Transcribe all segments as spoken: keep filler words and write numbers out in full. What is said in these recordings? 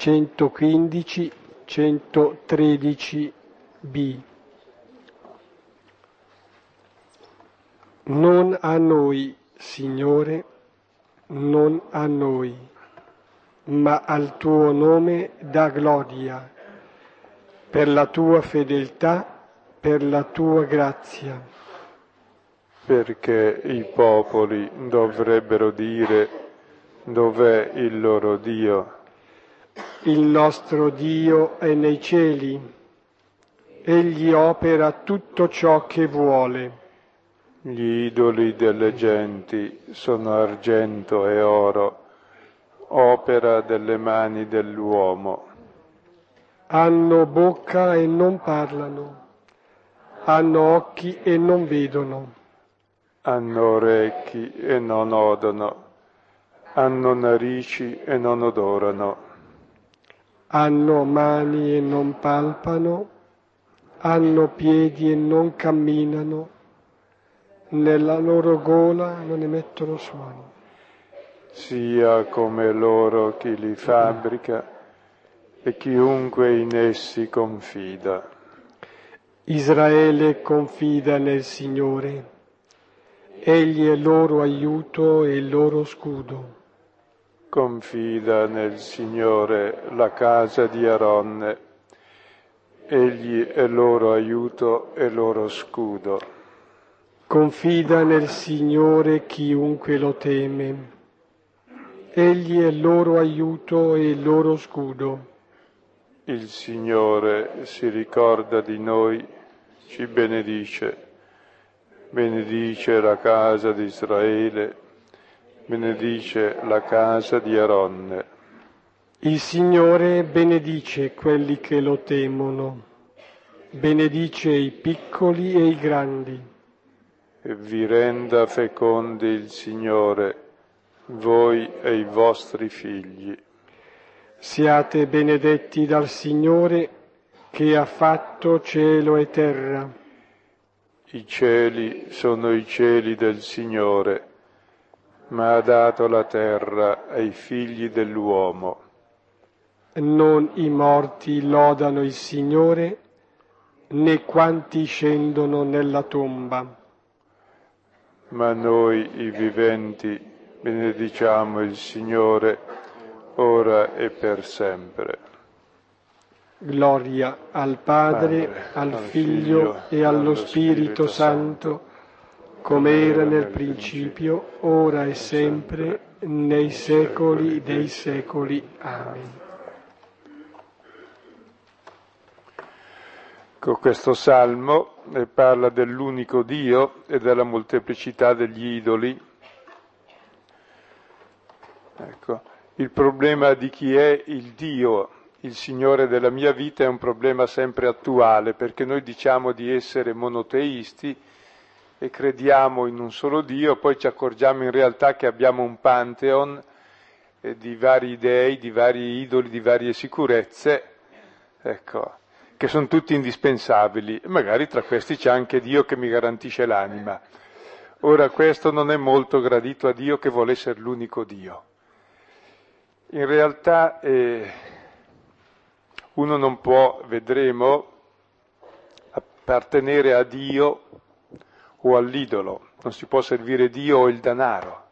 centoquindici centotredici b. Non a noi, Signore, non a noi, ma al tuo nome dà gloria, per la tua fedeltà, per la tua grazia. Perché i popoli dovrebbero dire: dov'è il loro Dio? Il nostro Dio è nei cieli, egli opera tutto ciò che vuole. Gli idoli delle genti sono argento e oro, opera delle mani dell'uomo. Hanno bocca e non parlano, hanno occhi e non vedono, Hanno orecchi e non odono, hanno narici e non odorano, hanno mani e non palpano, hanno piedi e non camminano, nella loro gola non emettono suoni. sia come loro chi li fabbrica e chiunque in essi confida. Israele confida nel Signore, egli è loro aiuto e il loro scudo. Confida nel Signore la casa di Aronne, egli è loro aiuto e loro scudo. Confida nel Signore chiunque lo teme, egli è loro aiuto e il loro scudo. Il Signore si ricorda di noi, ci benedice, benedice la casa di Israele, benedice la casa di Aronne. Il Signore benedice quelli che lo temono, benedice i piccoli e i grandi. E vi renda fecondi il Signore, voi e i vostri figli. Siate benedetti dal Signore che ha fatto cielo e terra. I cieli sono i cieli del Signore, ma ha dato la terra ai figli dell'uomo. Non i morti lodano il Signore, né quanti scendono nella tomba. Ma noi, i viventi, benediciamo il Signore, ora e per sempre. Gloria al Padre, Padre, al al Figlio Figlio e allo allo Spirito Spirito Santo, come era nel principio, ora e sempre, nei secoli dei secoli. Amen. Con questo salmo eh, parla dell'unico Dio e della molteplicità degli idoli. Ecco, il problema di chi è il Dio, il Signore della mia vita, è un problema sempre attuale, perché noi diciamo di essere monoteisti e crediamo in un solo Dio, poi ci accorgiamo in realtà che abbiamo un pantheon eh, di vari dei, di vari idoli, di varie sicurezze, ecco, che sono tutti indispensabili. Magari tra questi c'è anche Dio che mi garantisce l'anima. Ora questo non è molto gradito a Dio, che vuole essere l'unico Dio. In realtà eh, uno non può, vedremo, appartenere a Dio o all'idolo, non si può servire Dio o il denaro.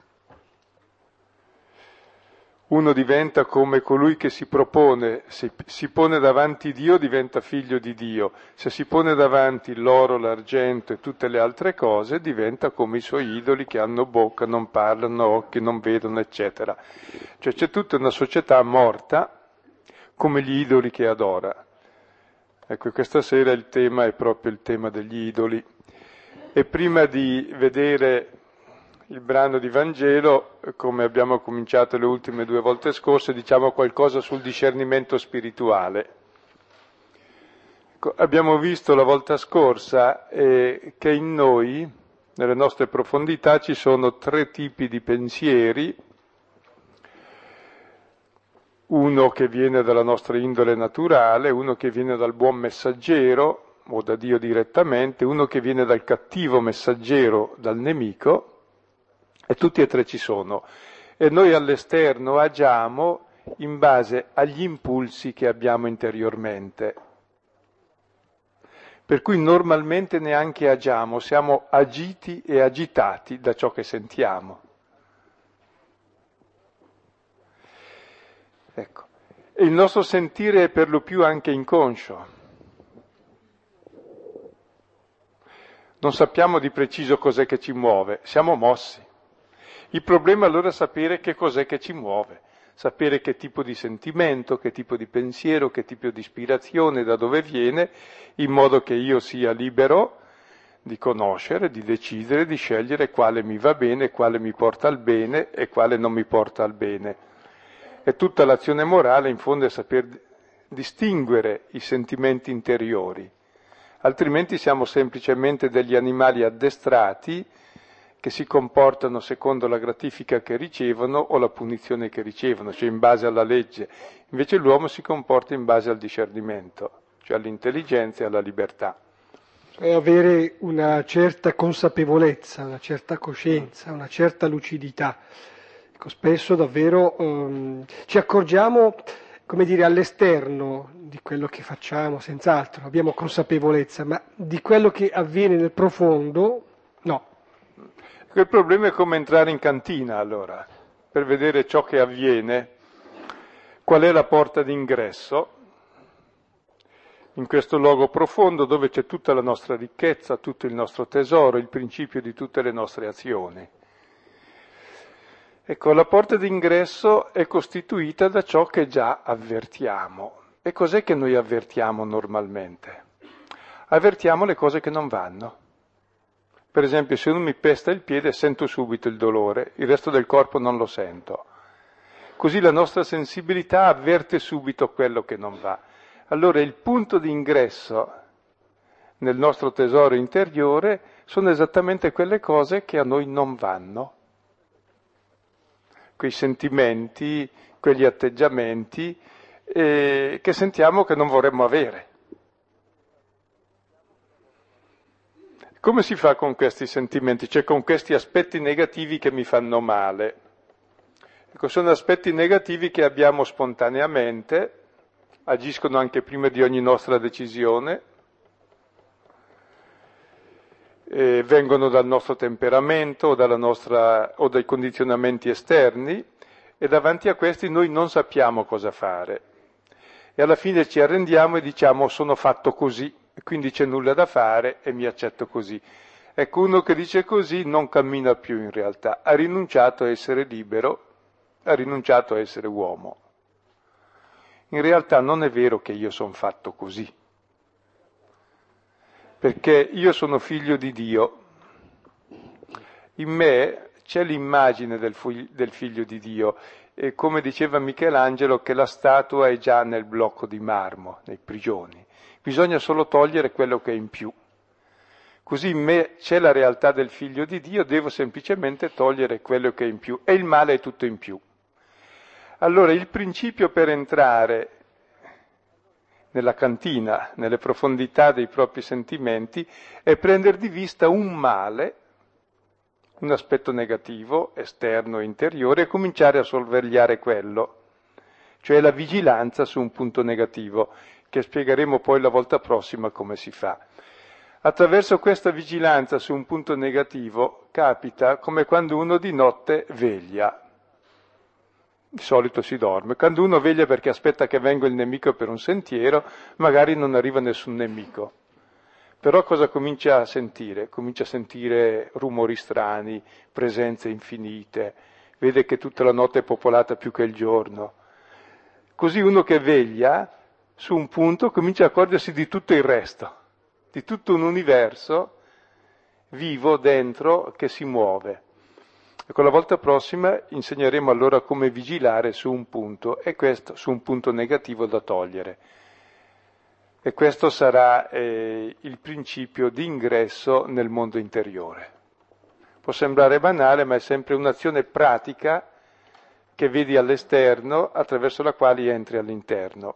Uno diventa come colui che si propone, si, si pone davanti Dio, diventa figlio di Dio. Se si pone davanti l'oro, l'argento e tutte le altre cose, diventa come i suoi idoli che hanno bocca, non parlano, occhi, non vedono, eccetera. Cioè c'è tutta una società morta come gli idoli che adora. Ecco, questa sera il tema è proprio il tema degli idoli. E prima di vedere il brano di Vangelo, come abbiamo cominciato le ultime due volte scorse, diciamo qualcosa sul discernimento spirituale. Abbiamo visto la volta scorsa eh, che in noi, nelle nostre profondità, ci sono tre tipi di pensieri, uno che viene dalla nostra indole naturale, uno che viene dal buon messaggero, o da Dio direttamente, uno che viene dal cattivo messaggero, dal nemico, e tutti e tre ci sono. E noi all'esterno agiamo in base agli impulsi che abbiamo interiormente. Per cui normalmente neanche agiamo, siamo agiti e agitati da ciò che sentiamo. Ecco. E il nostro sentire è per lo più anche inconscio. Non sappiamo di preciso cos'è che ci muove, siamo mossi. Il problema allora è sapere che cos'è che ci muove, sapere che tipo di sentimento, che tipo di pensiero, che tipo di ispirazione, da dove viene, in modo che io sia libero di conoscere, di decidere, di scegliere quale mi va bene, quale mi porta al bene e quale non mi porta al bene. E tutta l'azione morale in fondo è saper distinguere i sentimenti interiori, altrimenti siamo semplicemente degli animali addestrati che si comportano secondo la gratifica che ricevono o la punizione che ricevono, cioè in base alla legge. Invece l'uomo si comporta in base al discernimento, cioè all'intelligenza e alla libertà. È avere una certa consapevolezza, una certa coscienza, una certa lucidità. Ecco, spesso davvero um, ci accorgiamo, come dire, all'esterno di quello che facciamo, senz'altro, abbiamo consapevolezza, ma di quello che avviene nel profondo, no. Il problema è come entrare in cantina, allora, per vedere ciò che avviene, qual è la porta d'ingresso in questo luogo profondo dove c'è tutta la nostra ricchezza, tutto il nostro tesoro, il principio di tutte le nostre azioni. Ecco, la porta d'ingresso è costituita da ciò che già avvertiamo. E cos'è che noi avvertiamo normalmente? Avvertiamo le cose che non vanno. Per esempio, se uno mi pesta il piede sento subito il dolore, il resto del corpo non lo sento. Così la nostra sensibilità avverte subito quello che non va. Allora il punto di ingresso nel nostro tesoro interiore sono esattamente quelle cose che a noi non vanno. Quei sentimenti, quegli atteggiamenti eh, che sentiamo che non vorremmo avere. Come si fa con questi sentimenti? Cioè con questi aspetti negativi che mi fanno male? Ecco, sono aspetti negativi che abbiamo spontaneamente, agiscono anche prima di ogni nostra decisione, eh, vengono dal nostro temperamento o, dalla nostra, o dai condizionamenti esterni e davanti a questi noi non sappiamo cosa fare. E alla fine ci arrendiamo e diciamo sono fatto così, quindi c'è nulla da fare e mi accetto così. Ecco, uno che dice così non cammina più in realtà, ha rinunciato a essere libero, ha rinunciato a essere uomo. In realtà non è vero che io sono fatto così, perché io sono figlio di Dio. In me c'è l'immagine del, fu- del figlio di Dio e come diceva Michelangelo che la statua è già nel blocco di marmo, nei prigioni. Bisogna solo togliere quello che è in più. Così in me c'è la realtà del figlio di Dio, devo semplicemente togliere quello che è in più e il male è tutto in più. Allora il principio per entrare nella cantina, nelle profondità dei propri sentimenti, è prendere di vista un male, un aspetto negativo, esterno e interiore, e cominciare a sorvegliare quello, cioè la vigilanza su un punto negativo, che spiegheremo poi la volta prossima come si fa. Attraverso questa vigilanza su un punto negativo capita come quando uno di notte veglia. Di solito si dorme. Quando uno veglia perché aspetta che venga il nemico per un sentiero, magari non arriva nessun nemico. Però cosa comincia a sentire? Comincia a sentire rumori strani, presenze infinite, vede che tutta la notte è popolata più che il giorno. Così uno che veglia su un punto comincia a accorgersi di tutto il resto, di tutto un universo vivo dentro che si muove. Ecco, la volta prossima insegneremo allora come vigilare su un punto, e questo su un punto negativo da togliere. E questo sarà eh, il principio di ingresso nel mondo interiore. Può sembrare banale, ma è sempre un'azione pratica che vedi all'esterno, attraverso la quale entri all'interno.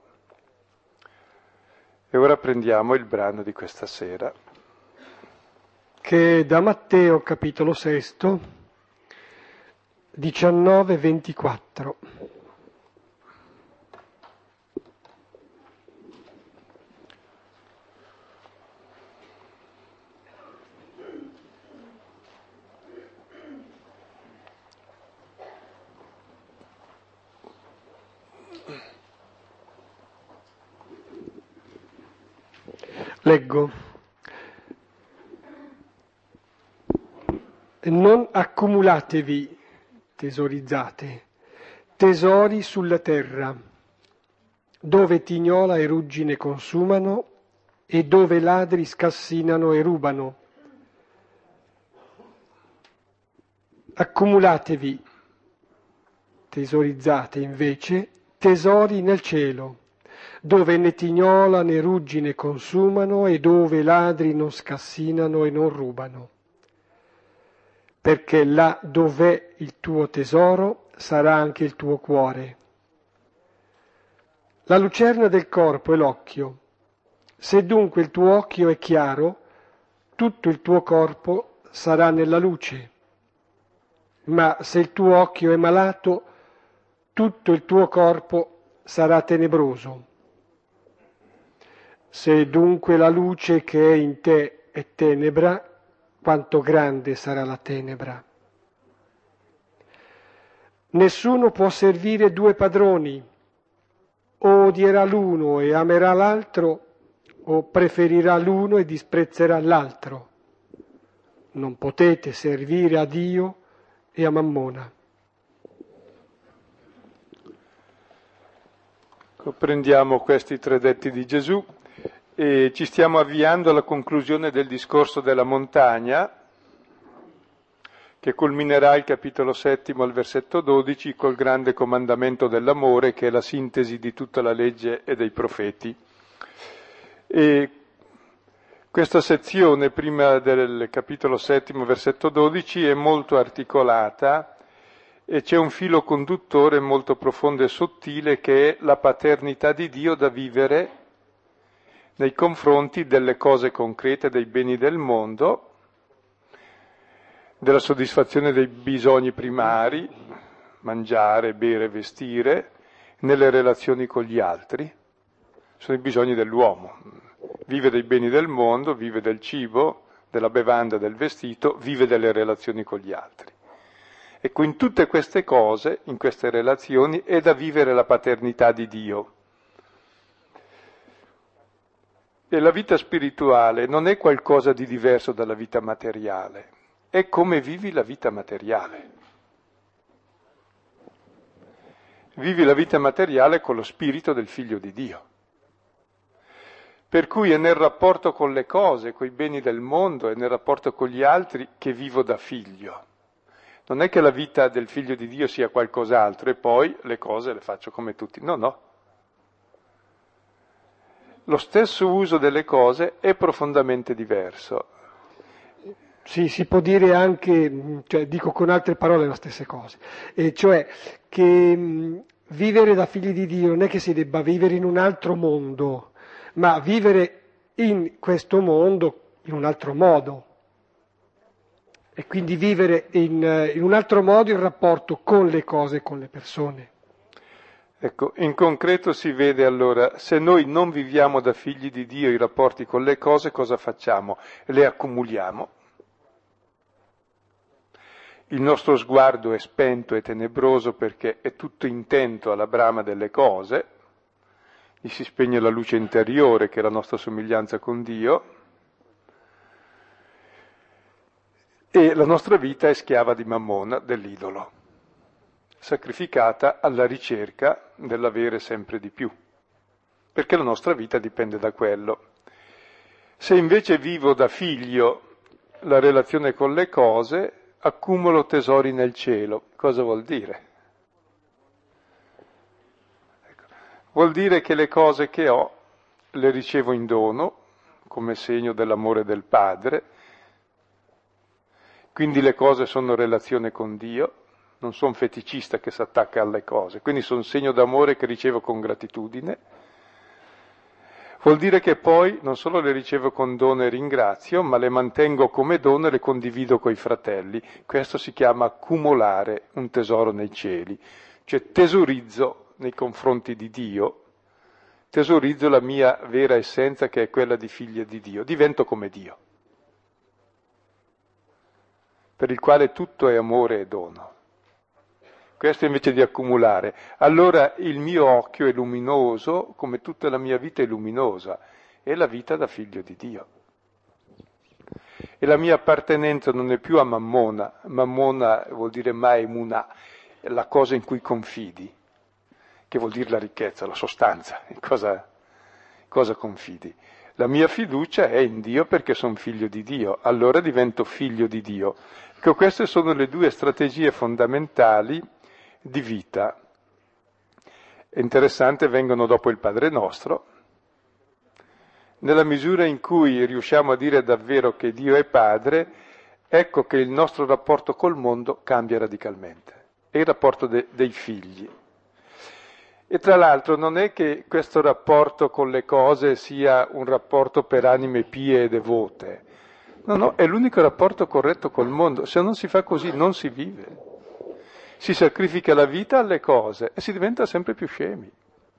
E ora prendiamo il brano di questa sera. Che è da Matteo, capitolo sesto, diciannove ventiquattro. Leggo. Non accumulatevi, tesorizzate, tesori sulla terra, dove tignola e ruggine consumano e dove ladri scassinano e rubano. Accumulatevi, tesorizzate invece, tesori nel cielo, dove né tignola né ruggine consumano e dove ladri non scassinano e non rubano. Perché là dov'è il tuo tesoro sarà anche il tuo cuore. La lucerna del corpo è l'occhio. Se dunque il tuo occhio è chiaro, tutto il tuo corpo sarà nella luce. Ma se il tuo occhio è malato, tutto il tuo corpo sarà tenebroso. Se dunque la luce che è in te è tenebra, quanto grande sarà la tenebra. Nessuno può servire due padroni, o odierà l'uno e amerà l'altro, o preferirà l'uno e disprezzerà l'altro. Non potete servire a Dio e a Mammona. Prendiamo questi tre detti di Gesù e ci stiamo avviando alla conclusione del discorso della montagna, che culminerà il capitolo settimo al versetto dodici col grande comandamento dell'amore, che è la sintesi di tutta la legge e dei profeti. E questa sezione, prima del capitolo settimo, versetto dodici, è molto articolata e c'è un filo conduttore molto profondo e sottile, che è la paternità di Dio da vivere nei confronti delle cose concrete, dei beni del mondo, della soddisfazione dei bisogni primari, mangiare, bere, vestire, nelle relazioni con gli altri. Sono i bisogni dell'uomo. Vive dei beni del mondo, vive del cibo, della bevanda, del vestito, vive delle relazioni con gli altri. Ecco, in tutte queste cose, in queste relazioni, è da vivere la paternità di Dio. E la vita spirituale non è qualcosa di diverso dalla vita materiale, è come vivi la vita materiale. Vivi la vita materiale con lo spirito del Figlio di Dio. Per cui è nel rapporto con le cose, con i beni del mondo, è nel rapporto con gli altri che vivo da figlio. Non è che la vita del Figlio di Dio sia qualcos'altro e poi le cose le faccio come tutti. No, no. Lo stesso uso delle cose è profondamente diverso. Sì, si può dire anche, cioè dico con altre parole le stesse cose, e cioè che mh, vivere da figli di Dio non è che si debba vivere in un altro mondo, ma vivere in questo mondo in un altro modo. E quindi vivere in, in un altro modo il rapporto con le cose e con le persone. Ecco, in concreto si vede allora, se noi non viviamo da figli di Dio i rapporti con le cose, cosa facciamo? Le accumuliamo. Il nostro sguardo è spento e tenebroso perché è tutto intento alla brama delle cose, gli si spegne la luce interiore che è la nostra somiglianza con Dio, e la nostra vita è schiava di Mammona, dell'idolo, sacrificata alla ricerca dell'avere sempre di più, perché la nostra vita dipende da quello. Se invece vivo da figlio la relazione con le cose, accumulo tesori nel cielo. Cosa vuol dire? Ecco. Vuol dire che le cose che ho le ricevo in dono, come segno dell'amore del Padre, quindi le cose sono relazione con Dio, non sono feticista che si attacca alle cose, quindi sono segno d'amore che ricevo con gratitudine. Vuol dire che poi non solo le ricevo con dono e ringrazio, ma le mantengo come dono e le condivido coi fratelli. Questo si chiama accumulare un tesoro nei cieli, cioè tesorizzo nei confronti di Dio, tesorizzo la mia vera essenza che è quella di figlia di Dio, divento come Dio, per il quale tutto è amore e dono. Questo invece di accumulare. Allora il mio occhio è luminoso, come tutta la mia vita è luminosa, è la vita da figlio di Dio. E la mia appartenenza non è più a Mammona, Mammona vuol dire Ma'emunah, la cosa in cui confidi, che vuol dire la ricchezza, la sostanza, in cosa, cosa confidi. La mia fiducia è in Dio perché sono figlio di Dio, allora divento figlio di Dio. Ecco, queste sono le due strategie fondamentali di vita. È interessante, vengono dopo il Padre Nostro. Nella misura in cui riusciamo a dire davvero che Dio è Padre, ecco che il nostro rapporto col mondo cambia radicalmente. È il rapporto de- dei figli. E tra l'altro non è che questo rapporto con le cose sia un rapporto per anime pie e devote. No, no, è l'unico rapporto corretto col mondo. Se non si fa così non si vive. Si sacrifica la vita alle cose e si diventa sempre più scemi.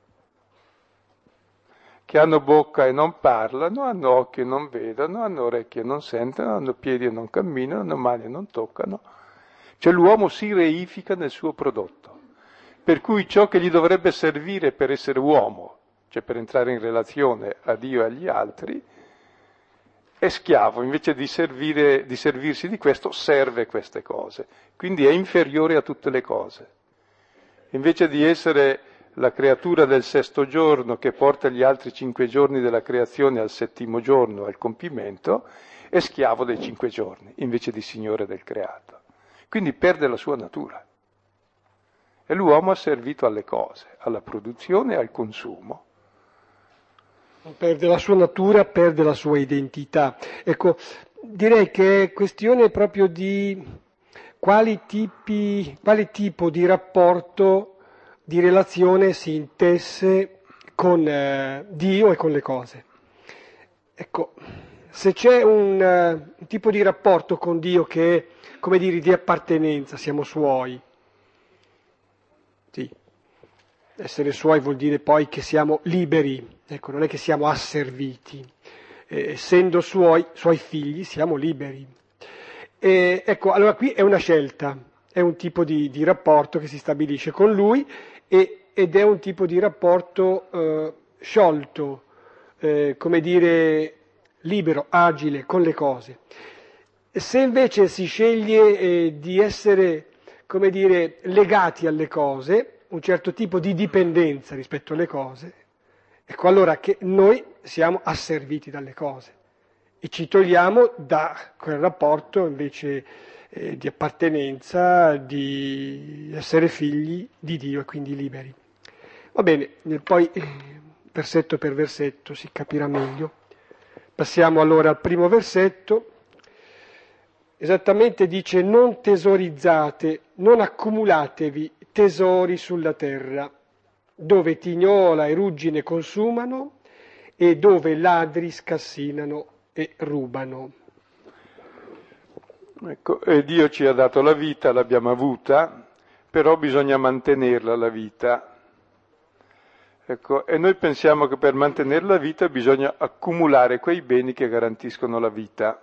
Che hanno bocca e non parlano, hanno occhi e non vedono, hanno orecchie e non sentono, hanno piedi e non camminano, hanno mani e non toccano. Cioè l'uomo si reifica nel suo prodotto, per cui ciò che gli dovrebbe servire per essere uomo, cioè per entrare in relazione a Dio e agli altri, è schiavo, invece di, servire, di servirsi di questo, serve queste cose, quindi è inferiore a tutte le cose. Invece di essere la creatura del sesto giorno che porta gli altri cinque giorni della creazione al settimo giorno, al compimento, è schiavo dei cinque giorni, invece di signore del creato. Quindi perde la sua natura. E l'uomo ha servito alle cose, alla produzione e al consumo. Perde la sua natura, perde la sua identità. Ecco, direi che è questione proprio di quali tipi, quale tipo di rapporto, di relazione si intesse con eh, Dio e con le cose. Ecco, se c'è un, uh, un tipo di rapporto con Dio che è, come dire, di appartenenza, siamo suoi. Sì, essere suoi vuol dire poi che siamo liberi, ecco, non è che siamo asserviti. Eh, essendo suoi, suoi figli, siamo liberi. E, ecco, allora qui è una scelta, è un tipo di, di rapporto che si stabilisce con lui e, ed è un tipo di rapporto eh, sciolto, eh, come dire, libero, agile con le cose. Se invece si sceglie eh, di essere, come dire, legati alle cose, un certo tipo di dipendenza rispetto alle cose, ecco allora che noi siamo asserviti dalle cose e ci togliamo da quel rapporto invece eh, di appartenenza, di essere figli di Dio e quindi liberi. Va bene, poi eh, versetto per versetto si capirà meglio. Passiamo allora al primo versetto. Esattamente dice: non tesorizzate, non accumulatevi tesori sulla terra, dove tignola e ruggine consumano e dove ladri scassinano e rubano. Ecco, e Dio ci ha dato la vita, l'abbiamo avuta, però bisogna mantenerla la vita. Ecco, e noi pensiamo che per mantenere la vita bisogna accumulare quei beni che garantiscono la vita.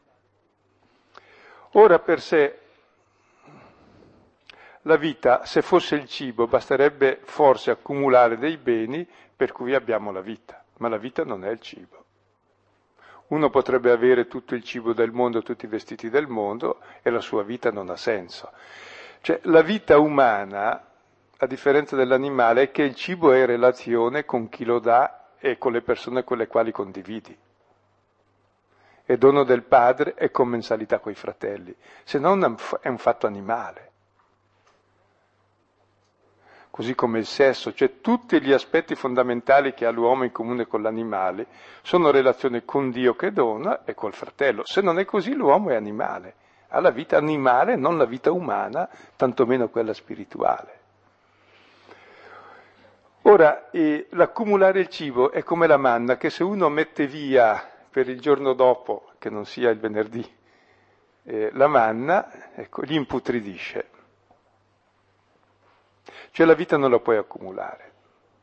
Ora per sé la vita, se fosse il cibo, basterebbe forse accumulare dei beni per cui abbiamo la vita, ma la vita non è il cibo. Uno potrebbe avere tutto il cibo del mondo, tutti i vestiti del mondo e la sua vita non ha senso. Cioè la vita umana, a differenza dell'animale, è che il cibo è relazione con chi lo dà e con le persone con le quali condividi. È dono del padre e commensalità coi fratelli, se no è un fatto animale. Così come il sesso, cioè tutti gli aspetti fondamentali che ha l'uomo in comune con l'animale sono relazione con Dio che dona e col fratello. Se non è così l'uomo è animale, ha la vita animale, non la vita umana, tantomeno quella spirituale. Ora, eh, l'accumulare il cibo è come la manna che se uno mette via per il giorno dopo, che non sia il venerdì, eh, la manna, ecco, gli imputridisce. Cioè la vita non la puoi accumulare,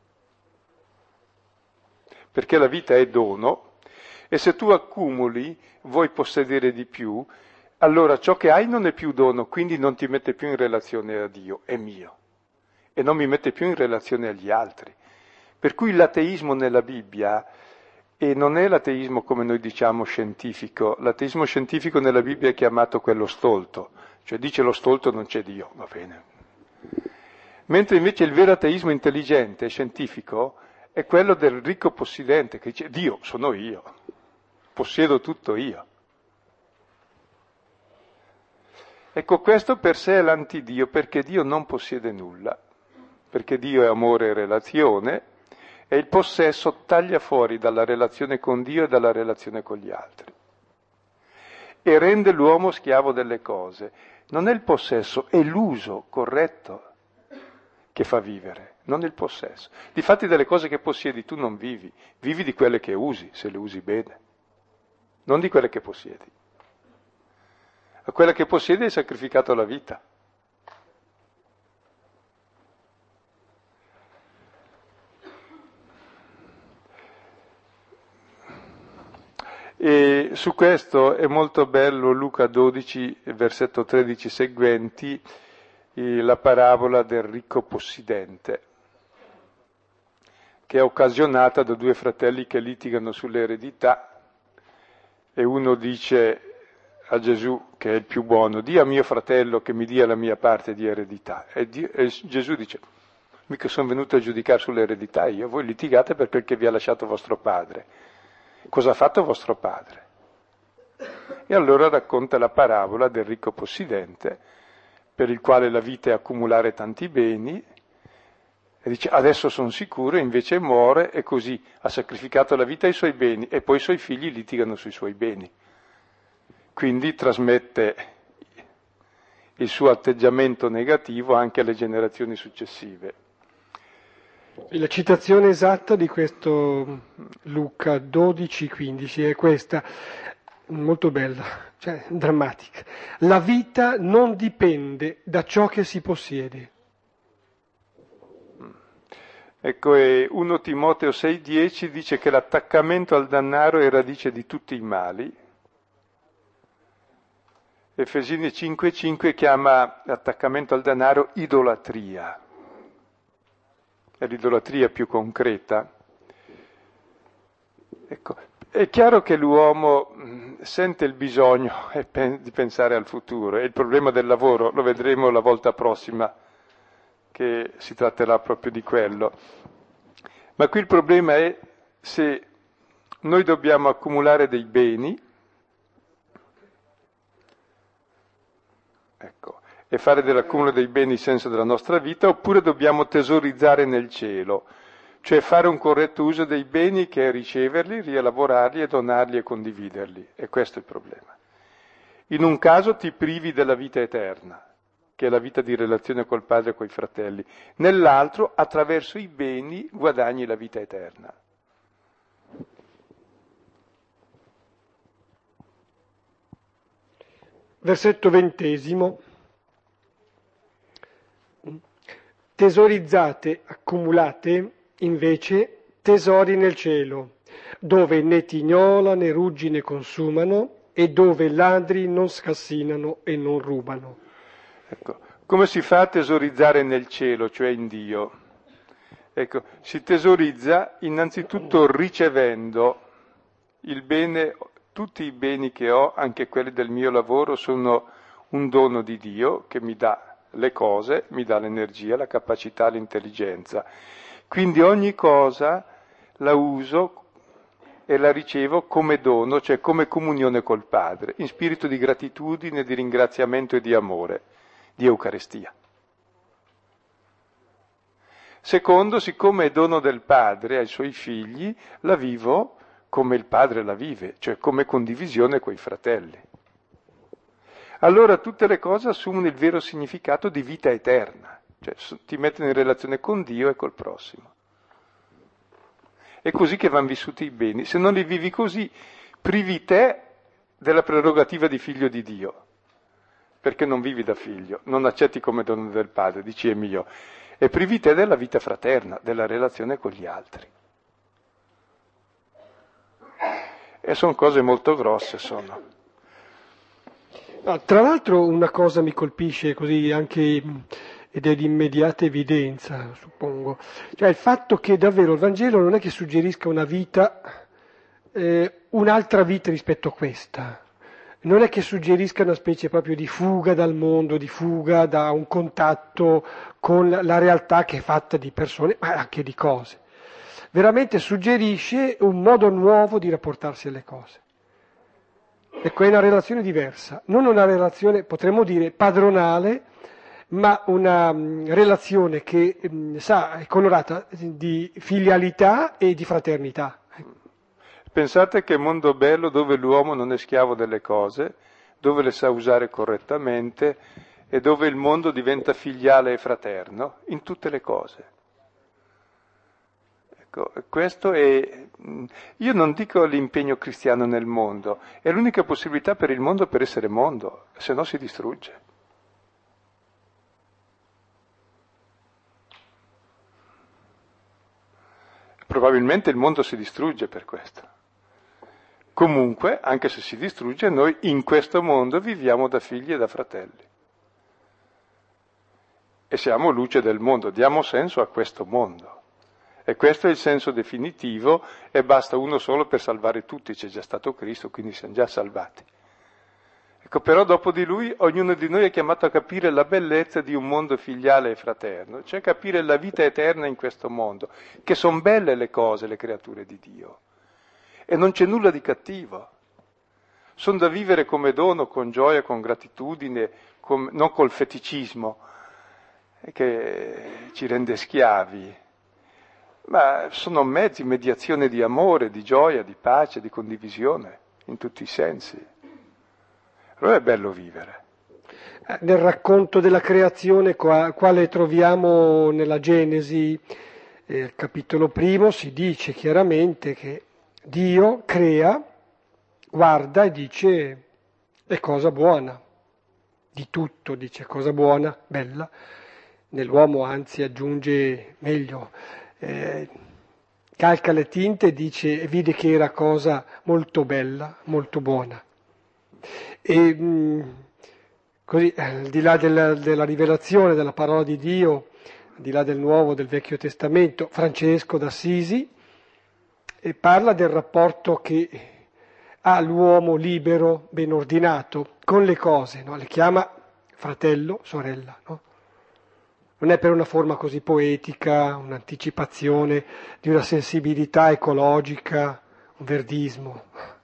perché la vita è dono e se tu accumuli, vuoi possedere di più, allora ciò che hai non è più dono, quindi non ti mette più in relazione a Dio, è mio, e non mi mette più in relazione agli altri. Per cui l'ateismo nella Bibbia E non è l'ateismo come noi diciamo scientifico, l'ateismo scientifico nella Bibbia è chiamato quello stolto, cioè dice lo stolto non c'è Dio, va bene. Mentre invece il vero ateismo intelligente, scientifico, è quello del ricco possidente che dice Dio sono io, possiedo tutto io. Ecco, questo per sé è l'antidio, perché Dio non possiede nulla, perché Dio è amore e relazione, e il possesso taglia fuori dalla relazione con Dio e dalla relazione con gli altri. E rende l'uomo schiavo delle cose. Non è il possesso, è l'uso corretto che fa vivere, non il possesso. Difatti delle cose che possiedi tu non vivi, vivi di quelle che usi, se le usi bene, non di quelle che possiedi. A quella che possiedi hai sacrificato la vita. E su questo è molto bello Luca dodici, versetto tredici seguenti, la parabola del ricco possidente, che è occasionata da due fratelli che litigano sull'eredità e uno dice a Gesù, che è il più buono, di a mio fratello che mi dia la mia parte di eredità. E, Dio, e Gesù dice, mica sono venuto a giudicare sull'eredità io, voi litigate per quel che vi ha lasciato vostro padre. Cosa ha fatto vostro padre? E allora racconta la parabola del ricco possidente, per il quale la vita è accumulare tanti beni, e dice adesso sono sicuro, invece muore e così ha sacrificato la vita ai suoi beni e poi i suoi figli litigano sui suoi beni. Quindi trasmette il suo atteggiamento negativo anche alle generazioni successive. La citazione esatta di questo Luca dodici quindici è questa, molto bella, cioè drammatica. La vita non dipende da ciò che si possiede. Ecco, e primo Timoteo sei dieci dice che l'attaccamento al denaro è radice di tutti i mali. Efesini cinque cinque chiama l'attaccamento al denaro idolatria. È l'idolatria più concreta. Ecco, è chiaro che l'uomo mh, sente il bisogno di pensare al futuro e il problema del lavoro lo vedremo la volta prossima, che si tratterà proprio di quello. Ma qui il problema è se noi dobbiamo accumulare dei beni, ecco, e fare dell'accumulo dei beni il senso della nostra vita, oppure dobbiamo tesorizzare nel cielo, cioè fare un corretto uso dei beni che è riceverli, rielaborarli e donarli e condividerli. E questo è il problema. In un caso ti privi della vita eterna, che è la vita di relazione col padre e coi fratelli, nell'altro attraverso i beni guadagni la vita eterna. Versetto ventesimo. Tesorizzate, accumulate, invece, tesori nel cielo, dove né tignola né ruggine consumano e dove ladri non scassinano e non rubano. Ecco, come si fa a tesorizzare nel cielo, cioè in Dio? Ecco, si tesorizza innanzitutto ricevendo il bene, tutti i beni che ho, anche quelli del mio lavoro, sono un dono di Dio che mi dà le cose, mi dà l'energia, la capacità, l'intelligenza. Quindi ogni cosa la uso e la ricevo come dono, cioè come comunione col Padre, in spirito di gratitudine, di ringraziamento e di amore, di Eucaristia. Secondo, siccome è dono del Padre ai suoi figli, la vivo come il Padre la vive, cioè come condivisione coi fratelli. Allora tutte le cose assumono il vero significato di vita eterna, cioè ti mettono in relazione con Dio e col prossimo. È così che vanno vissuti i beni. Se non li vivi così, privi te della prerogativa di figlio di Dio, perché non vivi da figlio, non accetti come dono del Padre, dici è mio, e privi te della vita fraterna, della relazione con gli altri. E sono cose molto grosse, sono. Ah, tra l'altro una cosa mi colpisce così anche, ed è di immediata evidenza, suppongo, cioè il fatto che davvero il Vangelo non è che suggerisca una vita eh, un'altra vita rispetto a questa. Non è che suggerisca una specie proprio di fuga dal mondo, di fuga da un contatto con la realtà che è fatta di persone, ma anche di cose. Veramente suggerisce un modo nuovo di rapportarsi alle cose. Ecco, è una relazione diversa, non una relazione, potremmo dire, padronale, ma una um, relazione che um, sa, è colorata di filialità e di fraternità. Pensate che mondo bello dove l'uomo non è schiavo delle cose, dove le sa usare correttamente e dove il mondo diventa filiale e fraterno in tutte le cose. Ecco, questo è, io non dico l'impegno cristiano nel mondo, è l'unica possibilità per il mondo per essere mondo, se no si distrugge. Probabilmente il mondo si distrugge per questo. Comunque, anche se si distrugge, noi in questo mondo viviamo da figli e da fratelli. E siamo luce del mondo, diamo senso a questo mondo. E questo è il senso definitivo e basta uno solo per salvare tutti, c'è già stato Cristo, quindi siamo già salvati. Ecco, però dopo di lui ognuno di noi è chiamato a capire la bellezza di un mondo filiale e fraterno, cioè capire la vita eterna in questo mondo, che sono belle le cose, le creature di Dio. E non c'è nulla di cattivo. Sono da vivere come dono, con gioia, con gratitudine, con, non col feticismo che ci rende schiavi, ma sono mezzi, mediazione di amore, di gioia, di pace, di condivisione, in tutti i sensi. Allora è bello vivere. Nel racconto della creazione, qua, quale troviamo nella Genesi, eh, capitolo primo, si dice chiaramente che Dio crea, guarda e dice è cosa buona, di tutto dice cosa buona, bella, nell'uomo anzi aggiunge meglio, eh, calca le tinte e dice e vide che era cosa molto bella, molto buona. E mh, così, al di là della, della rivelazione della parola di Dio, al di là del Nuovo, del Vecchio Testamento, Francesco d'Assisi e parla del rapporto che ha l'uomo libero, ben ordinato, con le cose, no? Le chiama fratello, sorella, no? Non è per una forma così poetica, un'anticipazione di una sensibilità ecologica, un verdismo.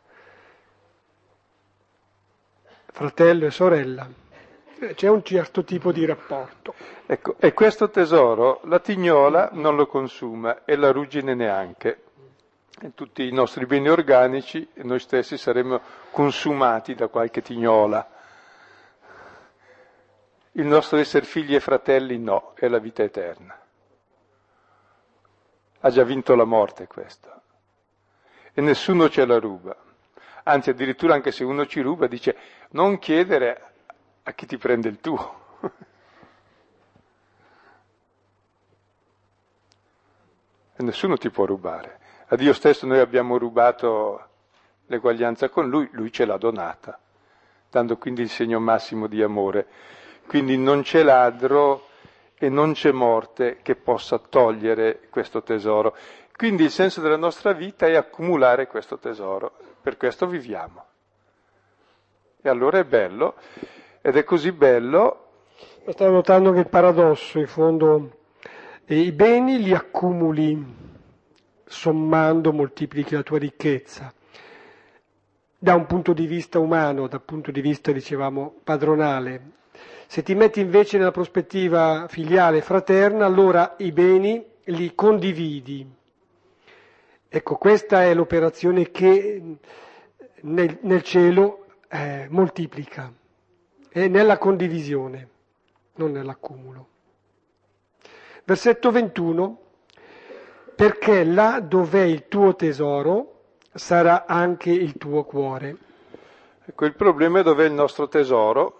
Fratello e sorella, c'è un certo tipo di rapporto. Ecco, e questo tesoro la tignola non lo consuma e la ruggine neanche. E tutti i nostri beni organici, noi stessi saremmo consumati da qualche tignola. Il nostro essere figli e fratelli no, è la vita eterna. Ha già vinto la morte questo. E nessuno ce la ruba. Anzi, addirittura anche se uno ci ruba, dice non chiedere a chi ti prende il tuo. E nessuno ti può rubare. A Dio stesso noi abbiamo rubato l'eguaglianza con Lui, Lui ce l'ha donata, dando quindi il segno massimo di amore. Quindi non c'è ladro e non c'è morte che possa togliere questo tesoro. Quindi il senso della nostra vita è accumulare questo tesoro, per questo viviamo. E allora è bello, ed è così bello. Sto notando che il paradosso, in fondo, eh, i beni li accumuli sommando, moltiplichi la tua ricchezza. Da un punto di vista umano, dal punto di vista, dicevamo, padronale. Se ti metti invece nella prospettiva filiale, fraterna, allora i beni li condividi. Ecco, questa è l'operazione che nel, nel cielo eh, moltiplica, è nella condivisione, non nell'accumulo. Versetto ventuno, perché là dov'è il tuo tesoro sarà anche il tuo cuore. Ecco, il problema è dov'è il nostro tesoro.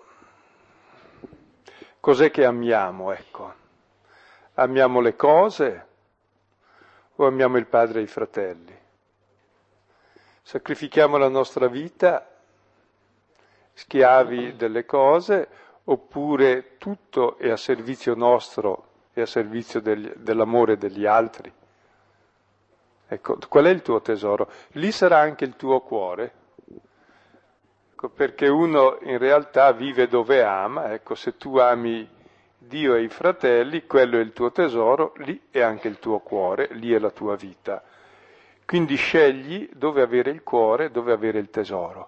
Cos'è che amiamo, ecco? Amiamo le cose o amiamo il padre e i fratelli? Sacrifichiamo la nostra vita, schiavi delle cose, oppure tutto è a servizio nostro e a servizio degli, dell'amore degli altri? Ecco, qual è il tuo tesoro? Lì sarà anche il tuo cuore. Ecco, perché uno in realtà vive dove ama, ecco, se tu ami Dio e i fratelli, quello è il tuo tesoro, lì è anche il tuo cuore, lì è la tua vita. Quindi scegli dove avere il cuore, dove avere il tesoro.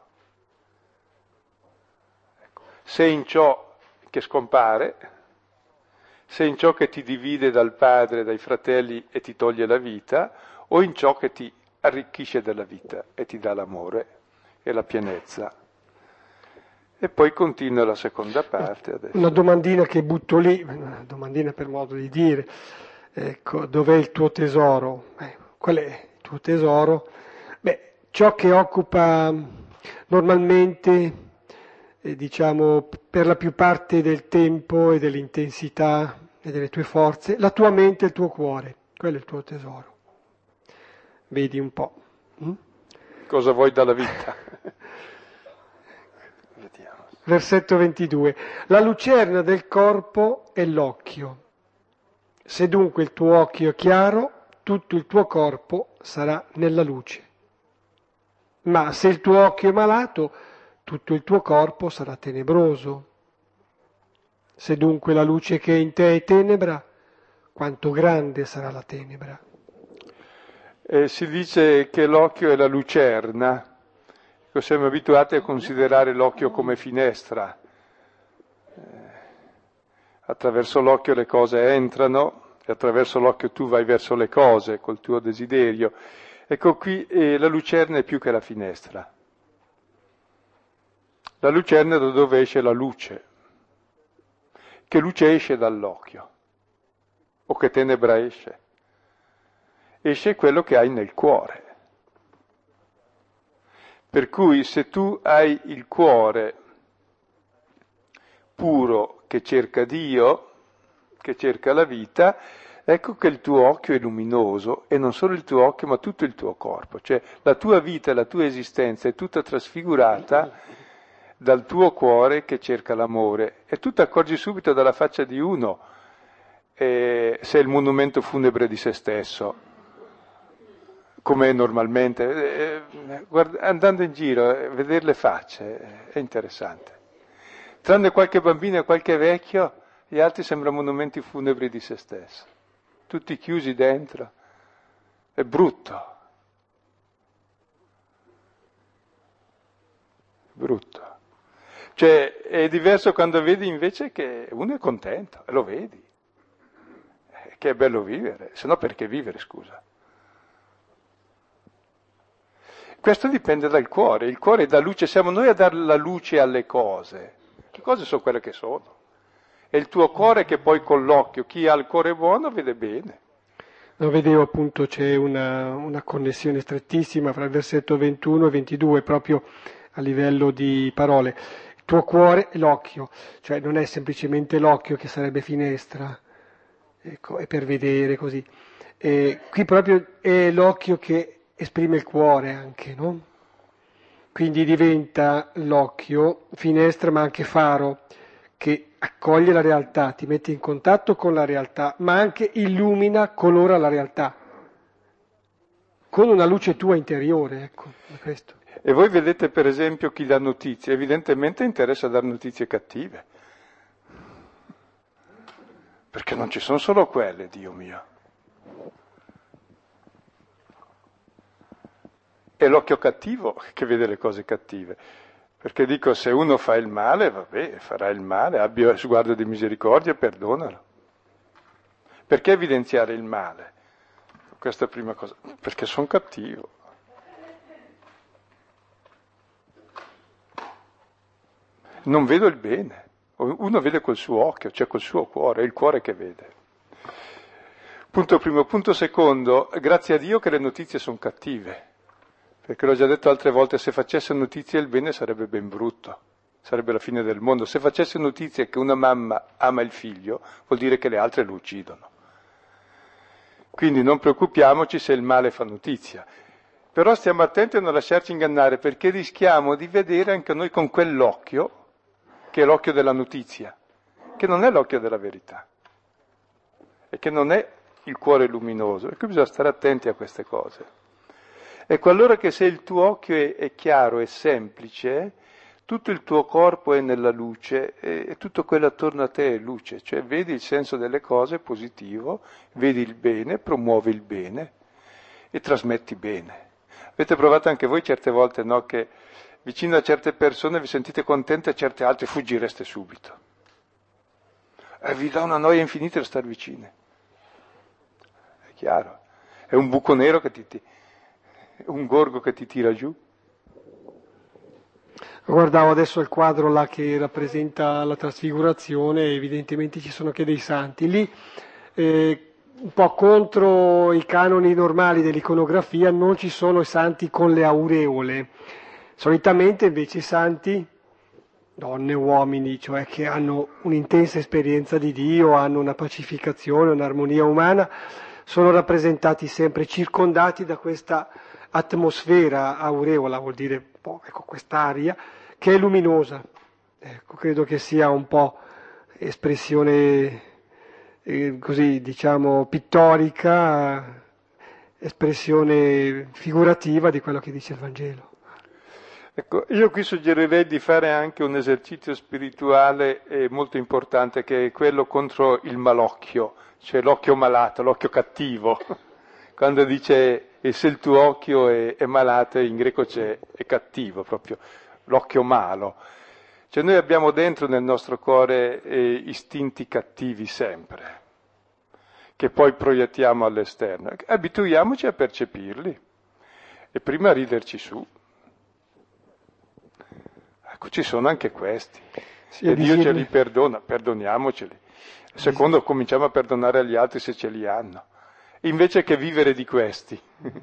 Ecco. Se in ciò che scompare, se in ciò che ti divide dal padre, dai fratelli e ti toglie la vita, o in ciò che ti arricchisce della vita e ti dà l'amore e la pienezza. E poi continua la seconda parte adesso. Una domandina che butto lì, una domandina per modo di dire, ecco, dov'è il tuo tesoro? Eh, qual è il tuo tesoro? Beh, ciò che occupa normalmente, eh, diciamo, per la più parte del tempo e dell'intensità e delle tue forze, la tua mente e il tuo cuore, quello è il tuo tesoro. Vedi un po'. Mm? Cosa vuoi dalla vita? Vediamo. Versetto ventidue. La lucerna del corpo è l'occhio. Se dunque il tuo occhio è chiaro, tutto il tuo corpo sarà nella luce. Ma se il tuo occhio è malato, tutto il tuo corpo sarà tenebroso. Se dunque la luce che è in te è tenebra, quanto grande sarà la tenebra. Eh, si dice che l'occhio è la lucerna. Siamo abituati a considerare l'occhio come finestra. Eh, attraverso l'occhio le cose entrano e attraverso l'occhio tu vai verso le cose col tuo desiderio. Ecco qui eh, la lucerna è più che la finestra. La lucerna è da dove esce la luce. Che luce esce dall'occhio? O che tenebra esce? Esce quello che hai nel cuore. Per cui se tu hai il cuore puro che cerca Dio, che cerca la vita, ecco che il tuo occhio è luminoso, e non solo il tuo occhio ma tutto il tuo corpo, cioè la tua vita, la tua esistenza è tutta trasfigurata dal tuo cuore che cerca l'amore, e tu ti accorgi subito dalla faccia di uno eh, se è il monumento funebre di se stesso, come è normalmente. Eh, guarda, andando in giro, eh, vedere le facce eh, è interessante. Tranne qualche bambino e qualche vecchio, gli altri sembrano monumenti funebri di se stesso, tutti chiusi dentro. È brutto. Brutto. Cioè, è diverso quando vedi invece che uno è contento, e lo vedi, eh, che è bello vivere, se no perché vivere, scusa? Questo dipende dal cuore, il cuore dà luce, siamo noi a dare la luce alle cose, le cose sono quelle che sono, è il tuo cuore che poi con l'occhio, chi ha il cuore buono vede bene. Lo vedevo appunto, c'è una, una connessione strettissima fra il versetto ventuno e ventidue, proprio a livello di parole. Il tuo cuore è l'occhio, cioè non è semplicemente l'occhio che sarebbe finestra, ecco, è per vedere così. E qui proprio è l'occhio che esprime il cuore anche, no? Quindi diventa l'occhio finestra ma anche faro, che accoglie la realtà, ti mette in contatto con la realtà, ma anche illumina, colora la realtà, con una luce tua interiore, ecco, questo. E voi vedete per esempio chi dà notizie, evidentemente interessa dare notizie cattive, perché non ci sono solo quelle, Dio mio. È l'occhio cattivo che vede le cose cattive, perché dico, se uno fa il male, vabbè, farà il male, abbia sguardo di misericordia e perdonalo. Perché evidenziare il male? Questa è la prima cosa, perché sono cattivo. Non vedo il bene, uno vede col suo occhio, cioè col suo cuore, è il cuore che vede. Punto primo. Punto secondo, grazie a Dio che le notizie sono cattive. Perché l'ho già detto altre volte, se facesse notizie il bene sarebbe ben brutto, sarebbe la fine del mondo. Se facesse notizie che una mamma ama il figlio, vuol dire che le altre lo uccidono. Quindi non preoccupiamoci se il male fa notizia. Però stiamo attenti a non lasciarci ingannare, perché rischiamo di vedere anche noi con quell'occhio, che è l'occhio della notizia, che non è l'occhio della verità, e che non è il cuore luminoso. E qui bisogna stare attenti a queste cose. Ecco, allora che se il tuo occhio è, è chiaro, è semplice, tutto il tuo corpo è nella luce e, e tutto quello attorno a te è luce, cioè vedi il senso delle cose positivo, vedi il bene, promuovi il bene e trasmetti bene. Avete provato anche voi certe volte, no, che vicino a certe persone vi sentite contenti e a certe altre fuggireste subito. E vi dà una noia infinita star vicine. È chiaro. È un buco nero che ti, ti un gorgo che ti tira giù. Guardavo adesso il quadro là che rappresenta la trasfigurazione, evidentemente ci sono anche dei santi. Lì, eh, un po' contro i canoni normali dell'iconografia, non ci sono i santi con le aureole. Solitamente invece i santi, donne, uomini, cioè che hanno un'intensa esperienza di Dio, hanno una pacificazione, un'armonia umana, sono rappresentati sempre circondati da questa atmosfera aureola, vuol dire oh, ecco, quest'aria che è luminosa. Ecco, credo che sia un po' espressione eh, così, diciamo, pittorica, espressione figurativa di quello che dice il Vangelo. Ecco, io qui suggerirei di fare anche un esercizio spirituale eh, molto importante, che è quello contro il malocchio, cioè l'occhio malato, l'occhio cattivo. Quando dice e se il tuo occhio è, è malato, in greco c'è è cattivo, proprio l'occhio malo. Cioè noi abbiamo dentro nel nostro cuore eh, istinti cattivi sempre, che poi proiettiamo all'esterno. Abituiamoci a percepirli e prima a riderci su. Ecco, ci sono anche questi. Sì, e Dio disegni... ce li perdona, perdoniamoceli. Secondo, cominciamo a perdonare agli altri se ce li hanno. Invece che vivere di questi.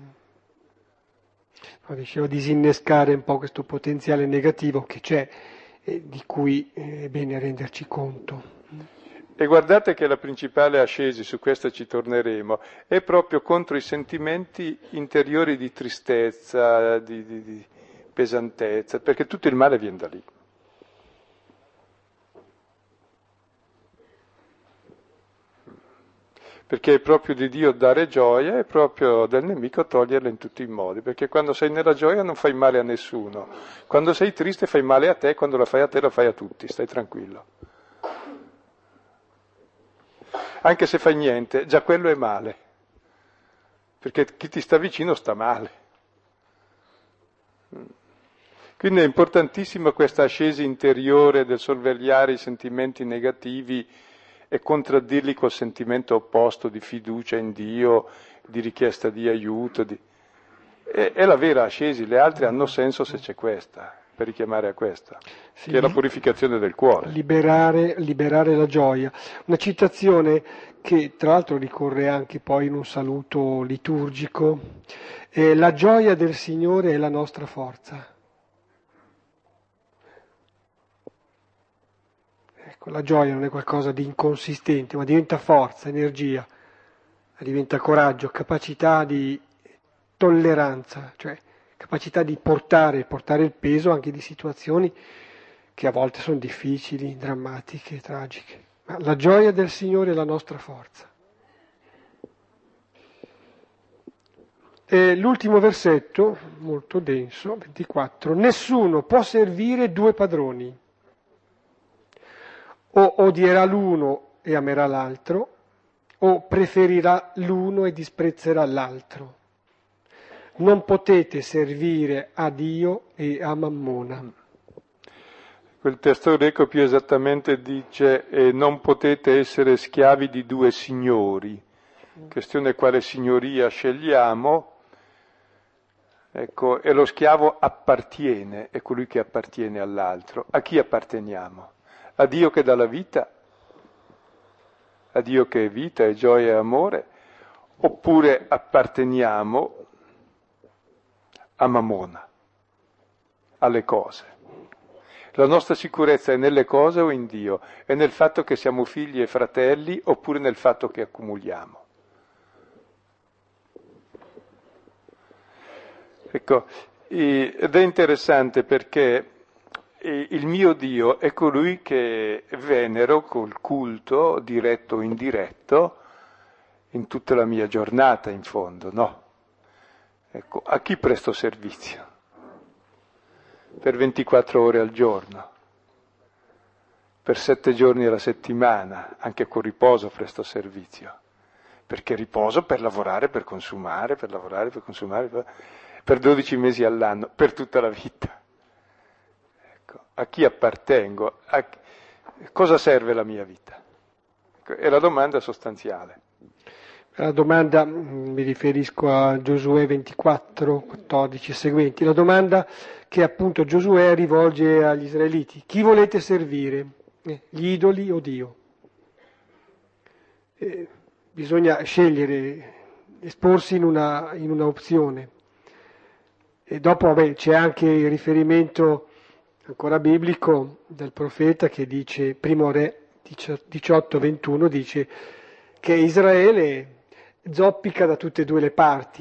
No, dicevo, disinnescare un po' questo potenziale negativo che c'è e di cui è bene renderci conto. E guardate che la principale ascesi, su questo ci torneremo, è proprio contro i sentimenti interiori di tristezza, di, di, di pesantezza, perché tutto il male viene da lì. Perché è proprio di Dio dare gioia e proprio del nemico toglierla in tutti i modi, perché quando sei nella gioia non fai male a nessuno, quando sei triste fai male a te, quando la fai a te la fai a tutti, stai tranquillo. Anche se fai niente, già quello è male, perché chi ti sta vicino sta male. Quindi è importantissima questa ascesi interiore del sorvegliare i sentimenti negativi e contraddirli col sentimento opposto di fiducia in Dio, di richiesta di aiuto. Di... È, è la vera ascesi, le altre hanno senso se c'è questa, per richiamare a questa, sì, che è la purificazione del cuore. Liberare, liberare la gioia. Una citazione che tra l'altro ricorre anche poi in un saluto liturgico, eh, la gioia del Signore è la nostra forza. La gioia non è qualcosa di inconsistente, ma diventa forza, energia, diventa coraggio, capacità di tolleranza, cioè capacità di portare, portare il peso anche di situazioni che a volte sono difficili, drammatiche, tragiche. Ma la gioia del Signore è la nostra forza. E l'ultimo versetto, molto denso, ventiquattro, nessuno può servire due padroni. O odierà l'uno e amerà l'altro, o preferirà l'uno e disprezzerà l'altro. Non potete servire a Dio e a Mammona. Quel testo greco più esattamente dice eh, non potete essere schiavi di due signori. Questione quale signoria scegliamo. Ecco, e lo schiavo appartiene, è colui che appartiene all'altro. A chi apparteniamo? A Dio che dà la vita, a Dio che è vita, è gioia e amore, oppure apparteniamo a Mammona, alle cose. La nostra sicurezza è nelle cose o in Dio? È nel fatto che siamo figli e fratelli oppure nel fatto che accumuliamo? Ecco, ed è interessante perché il mio Dio è colui che venero col culto, diretto o indiretto, in tutta la mia giornata, in fondo, no? Ecco, a chi presto servizio? Per ventiquattro ore al giorno, per sette giorni alla settimana, anche con riposo presto servizio. Perché riposo per lavorare, per consumare, per lavorare, per consumare, per, per dodici mesi all'anno, per tutta la vita. Ecco, a chi appartengo? A, cosa serve la mia vita? Ecco, è la domanda sostanziale. La domanda, mi riferisco a Giosuè ventiquattro, quattordici e seguenti, la domanda che appunto Giosuè rivolge agli israeliti: chi volete servire? Eh, gli idoli o Dio? Eh, bisogna scegliere, esporsi in una, in una opzione. E dopo vabbè, c'è anche il riferimento ancora biblico del profeta che dice, primo Re diciotto ventuno, dice che Israele zoppica da tutte e due le parti,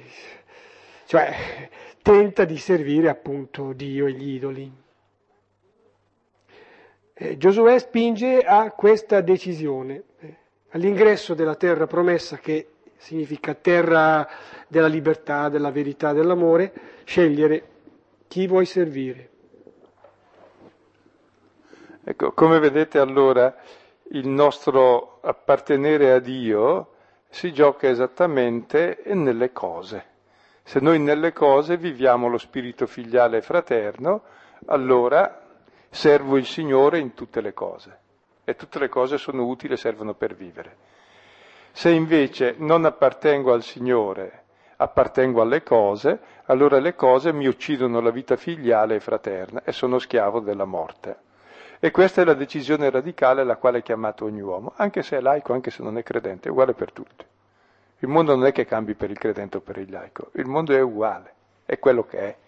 cioè tenta di servire appunto Dio e gli idoli. Eh, Giosuè spinge a questa decisione, eh, all'ingresso della terra promessa, che significa terra della libertà, della verità, dell'amore, scegliere chi vuoi servire. Ecco, come vedete allora il nostro appartenere a Dio si gioca esattamente nelle cose. Se noi nelle cose viviamo lo spirito filiale e fraterno, allora servo il Signore in tutte le cose e tutte le cose sono utili e servono per vivere. Se invece non appartengo al Signore, appartengo alle cose, allora le cose mi uccidono la vita filiale e fraterna e sono schiavo della morte. E questa è la decisione radicale alla quale è chiamato ogni uomo, anche se è laico, anche se non è credente, è uguale per tutti. Il mondo non è che cambi per il credente o per il laico, il mondo è uguale, è quello che è.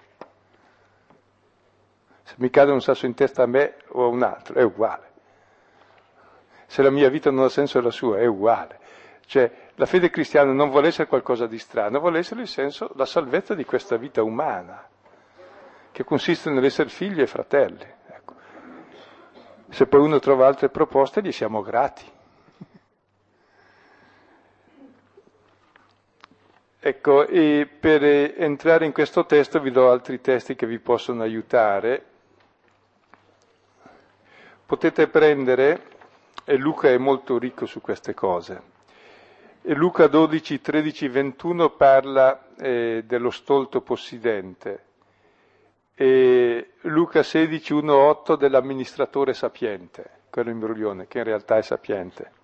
Se mi cade un sasso in testa a me o a un altro, è uguale. Se la mia vita non ha senso e la sua, è uguale. Cioè, la fede cristiana non vuole essere qualcosa di strano, vuole essere il senso, la salvezza di questa vita umana, che consiste nell'essere figli e fratelli. Ecco. Se poi uno trova altre proposte, gli siamo grati. Ecco, e per entrare in questo testo vi do altri testi che vi possono aiutare. Potete prendere, e Luca è molto ricco su queste cose, e Luca dodici, tredici, ventuno parla eh, dello stolto possidente, e Luca sedici, uno, otto dell'amministratore sapiente, quello imbroglione, che in realtà è sapiente.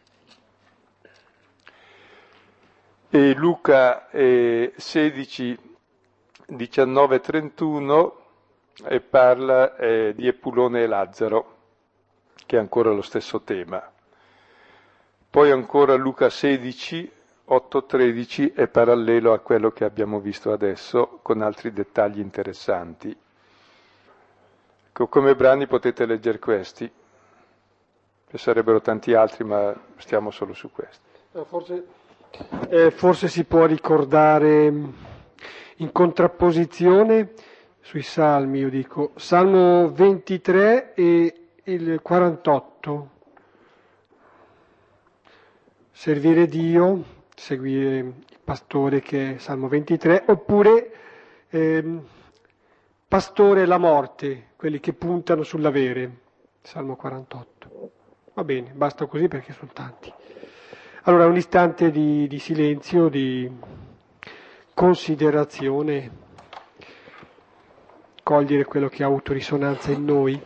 E Luca eh, sedici, diciannove, trentuno e parla eh, di Epulone e Lazzaro, che è ancora lo stesso tema. Poi ancora Luca sedici, otto, tredici è parallelo a quello che abbiamo visto adesso, con altri dettagli interessanti. Come brani potete leggere questi, ci sarebbero tanti altri, ma stiamo solo su questi. Forse, eh, forse si può ricordare in contrapposizione sui salmi, io dico, Salmo ventitré e il quarantotto. Servire Dio, seguire il pastore che è Salmo ventitré, oppure ehm, pastore e la morte, quelli che puntano sull'avere, Salmo quarantotto. Va bene, basta così perché sono tanti. Allora un istante di, di silenzio, di considerazione, cogliere quello che ha avuto risonanza in noi.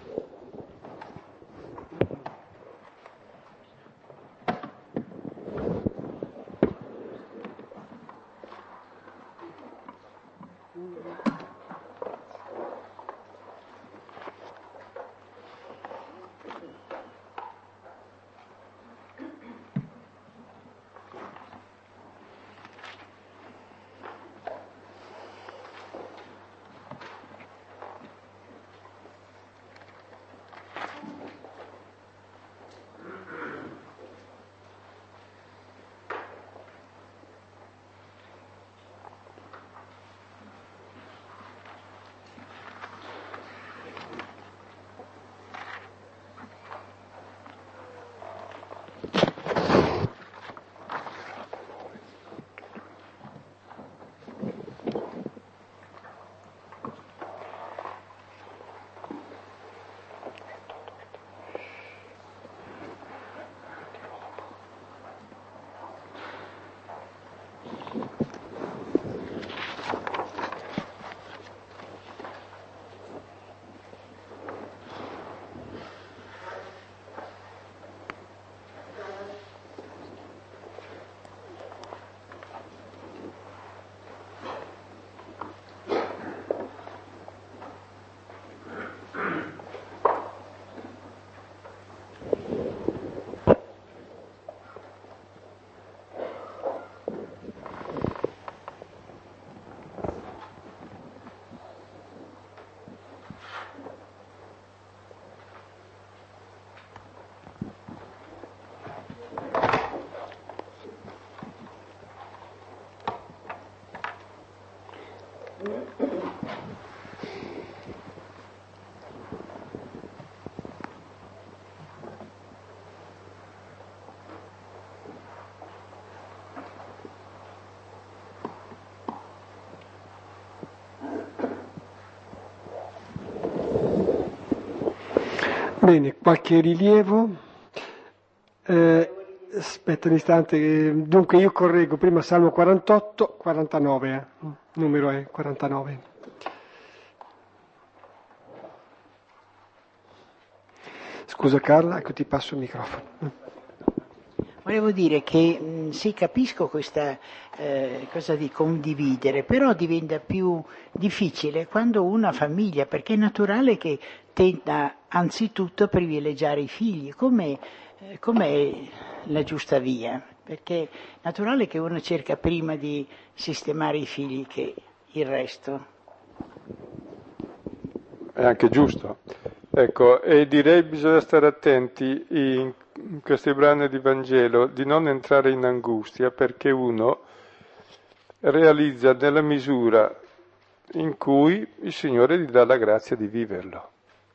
Bene, qualche rilievo? Eh, aspetta un istante, dunque io correggo prima Salmo quarantotto, quarantanove, eh. Numero è quarantanove. Scusa Carla, ecco ti passo il microfono. Volevo dire che mh, sì, capisco questa eh, cosa di condividere, però diventa più difficile quando uno ha famiglia, perché è naturale che tenta anzitutto a privilegiare i figli. Com'è, eh, com'è la giusta via? Perché è naturale che uno cerca prima di sistemare i figli che il resto. È anche giusto. Ecco, e direi bisogna stare attenti in, in questi brani di Vangelo di non entrare in angustia, perché uno realizza nella misura in cui il Signore gli dà la grazia di viverlo.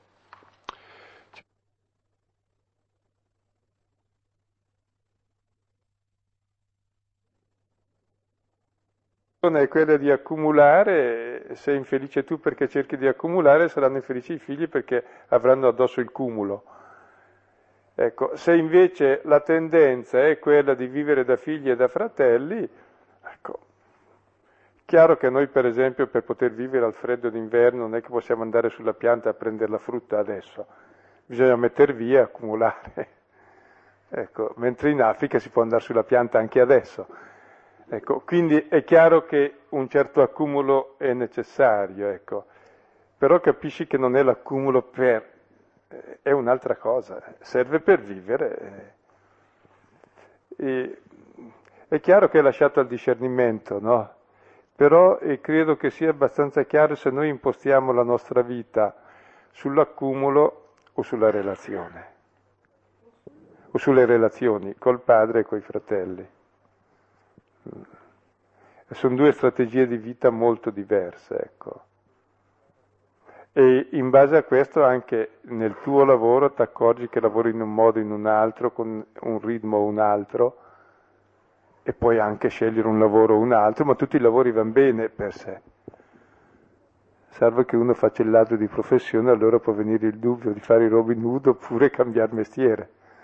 È quella di accumulare, sei infelice tu perché cerchi di accumulare, saranno infelici i figli perché avranno addosso il cumulo. Ecco, se invece la tendenza è quella di vivere da figli e da fratelli, ecco, chiaro che noi per esempio per poter vivere al freddo d'inverno non è che possiamo andare sulla pianta a prendere la frutta adesso, bisogna metter via e accumulare. Ecco, mentre in Africa si può andare sulla pianta anche adesso. Ecco, quindi è chiaro che un certo accumulo è necessario, ecco, però capisci che non è l'accumulo per, eh, è un'altra cosa, serve per vivere. Eh, e, è chiaro che è lasciato al discernimento, no? Però eh, credo che sia abbastanza chiaro se noi impostiamo la nostra vita sull'accumulo o sulla relazione, o sulle relazioni col padre e coi fratelli. Sono due strategie di vita molto diverse, ecco. E in base a questo anche nel tuo lavoro ti accorgi che lavori in un modo o in un altro, con un ritmo o un altro, e puoi anche scegliere un lavoro o un altro, ma tutti i lavori vanno bene per sé. Salvo che uno faccia il ladro di professione, allora può venire il dubbio di fare il Robin Hood oppure cambiare mestiere.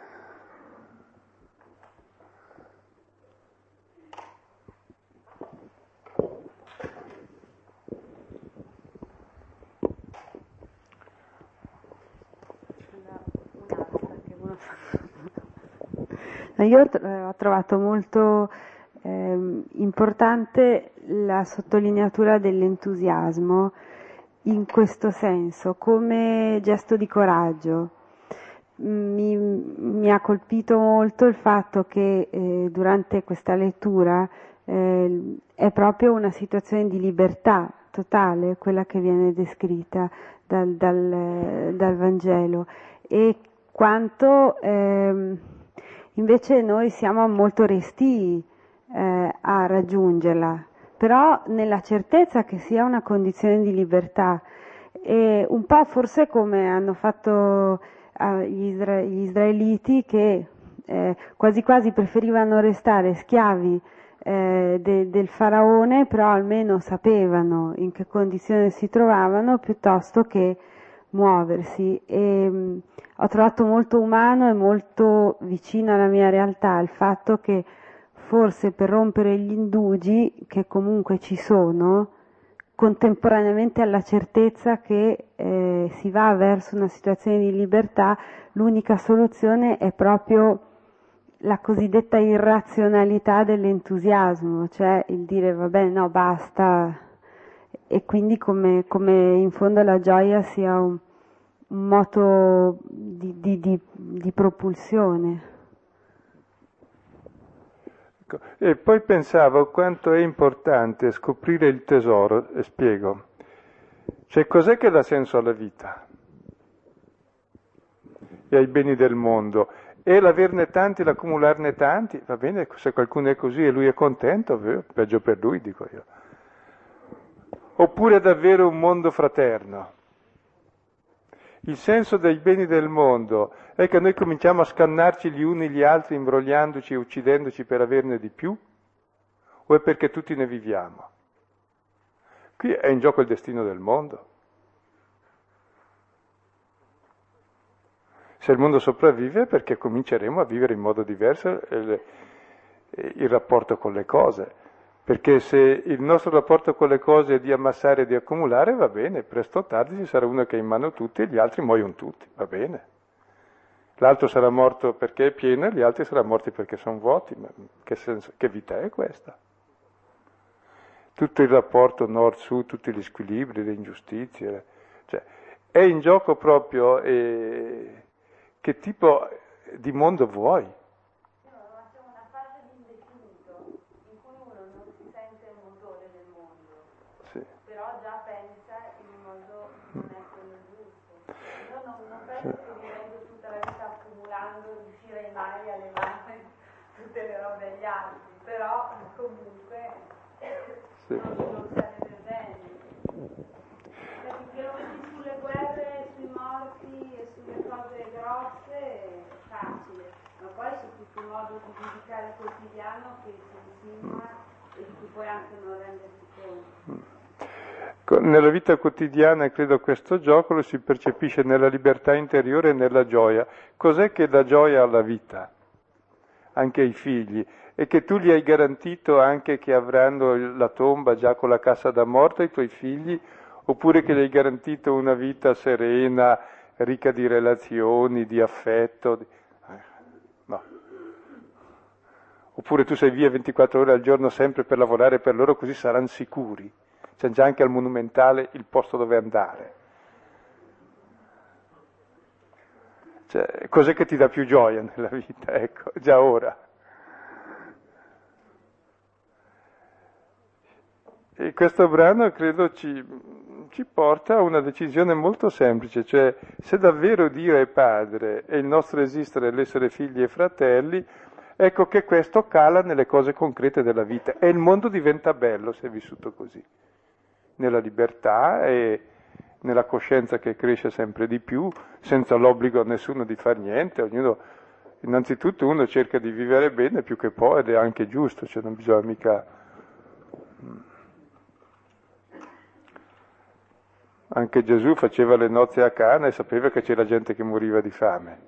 Io ho trovato molto eh, importante la sottolineatura dell'entusiasmo in questo senso, come gesto di coraggio. Mi, mi ha colpito molto il fatto che eh, durante questa lettura eh, è proprio una situazione di libertà totale quella che viene descritta dal, dal, dal Vangelo, e quanto eh, invece noi siamo molto restii eh, a raggiungerla, però nella certezza che sia una condizione di libertà, e un po' forse come hanno fatto eh, gli, isra- gli israeliti che eh, quasi quasi preferivano restare schiavi eh, de- del faraone, però almeno sapevano in che condizione si trovavano piuttosto che muoversi. E mh, ho trovato molto umano e molto vicino alla mia realtà il fatto che forse per rompere gli indugi che comunque ci sono, contemporaneamente alla certezza che eh, si va verso una situazione di libertà, l'unica soluzione è proprio la cosiddetta irrazionalità dell'entusiasmo, cioè il dire vabbè no basta, e quindi come, come in fondo la gioia sia un, un moto di, di, di, di propulsione. E poi pensavo quanto è importante scoprire il tesoro, e spiego. Cioè, cos'è che dà senso alla vita e ai beni del mondo? E l'averne tanti, l'accumularne tanti, va bene, se qualcuno è così e lui è contento, peggio per lui, dico io. Oppure davvero un mondo fraterno. Il senso dei beni del mondo è che noi cominciamo a scannarci gli uni gli altri, imbrogliandoci e uccidendoci per averne di più, o è perché tutti ne viviamo? Qui è in gioco il destino del mondo. Se il mondo sopravvive è perché cominceremo a vivere in modo diverso il, il rapporto con le cose. Perché se il nostro rapporto con le cose è di ammassare e di accumulare, va bene, presto o tardi ci sarà uno che ha in mano tutti e gli altri muoiono tutti, va bene. L'altro sarà morto perché è pieno e gli altri saranno morti perché sono vuoti, ma che, senso, che vita è questa? Tutto il rapporto nord-sud, tutti gli squilibri, le ingiustizie, cioè, è in gioco proprio eh, che tipo di mondo vuoi? No, ma c'è una fase di indefinito in cui uno non si sente un motore del mondo, sì. Però già pensa in un modo non è quello giusto. Io non, non penso sì. Che vivendo tutta la vita accumulando riuscirei mai a levare tutte le robe agli altri, però comunque sì. non, non sarebbe bene. Perché lo vedi sulle guerre, sui morti e sulle cose grosse è facile, ma poi c'è tutto un modo di giudicare il quotidiano che si insinua e di cui poi anche non rendersi conto. Nella vita quotidiana credo questo gioco lo si percepisce nella libertà interiore e nella gioia. Cos'è che dà gioia alla vita? Anche ai figli. E che tu gli hai garantito anche che avranno la tomba già con la cassa da morto ai tuoi figli, oppure che gli hai garantito una vita serena, ricca di relazioni, di affetto. Di... No. Oppure tu sei via ventiquattro ore al giorno sempre per lavorare per loro, così saranno sicuri. C'è già anche al Monumentale il posto dove andare. Cioè, cos'è che ti dà più gioia nella vita? Ecco, già ora. E questo brano credo ci, ci porta a una decisione molto semplice, cioè se davvero Dio è Padre e il nostro esistere è l'essere figli e fratelli, ecco che questo cala nelle cose concrete della vita e il mondo diventa bello se è vissuto così, nella libertà e nella coscienza che cresce sempre di più, senza l'obbligo a nessuno di far niente, ognuno, innanzitutto uno cerca di vivere bene più che può ed è anche giusto, cioè non bisogna mica... Anche Gesù faceva le nozze a Cana e sapeva che c'era gente che moriva di fame.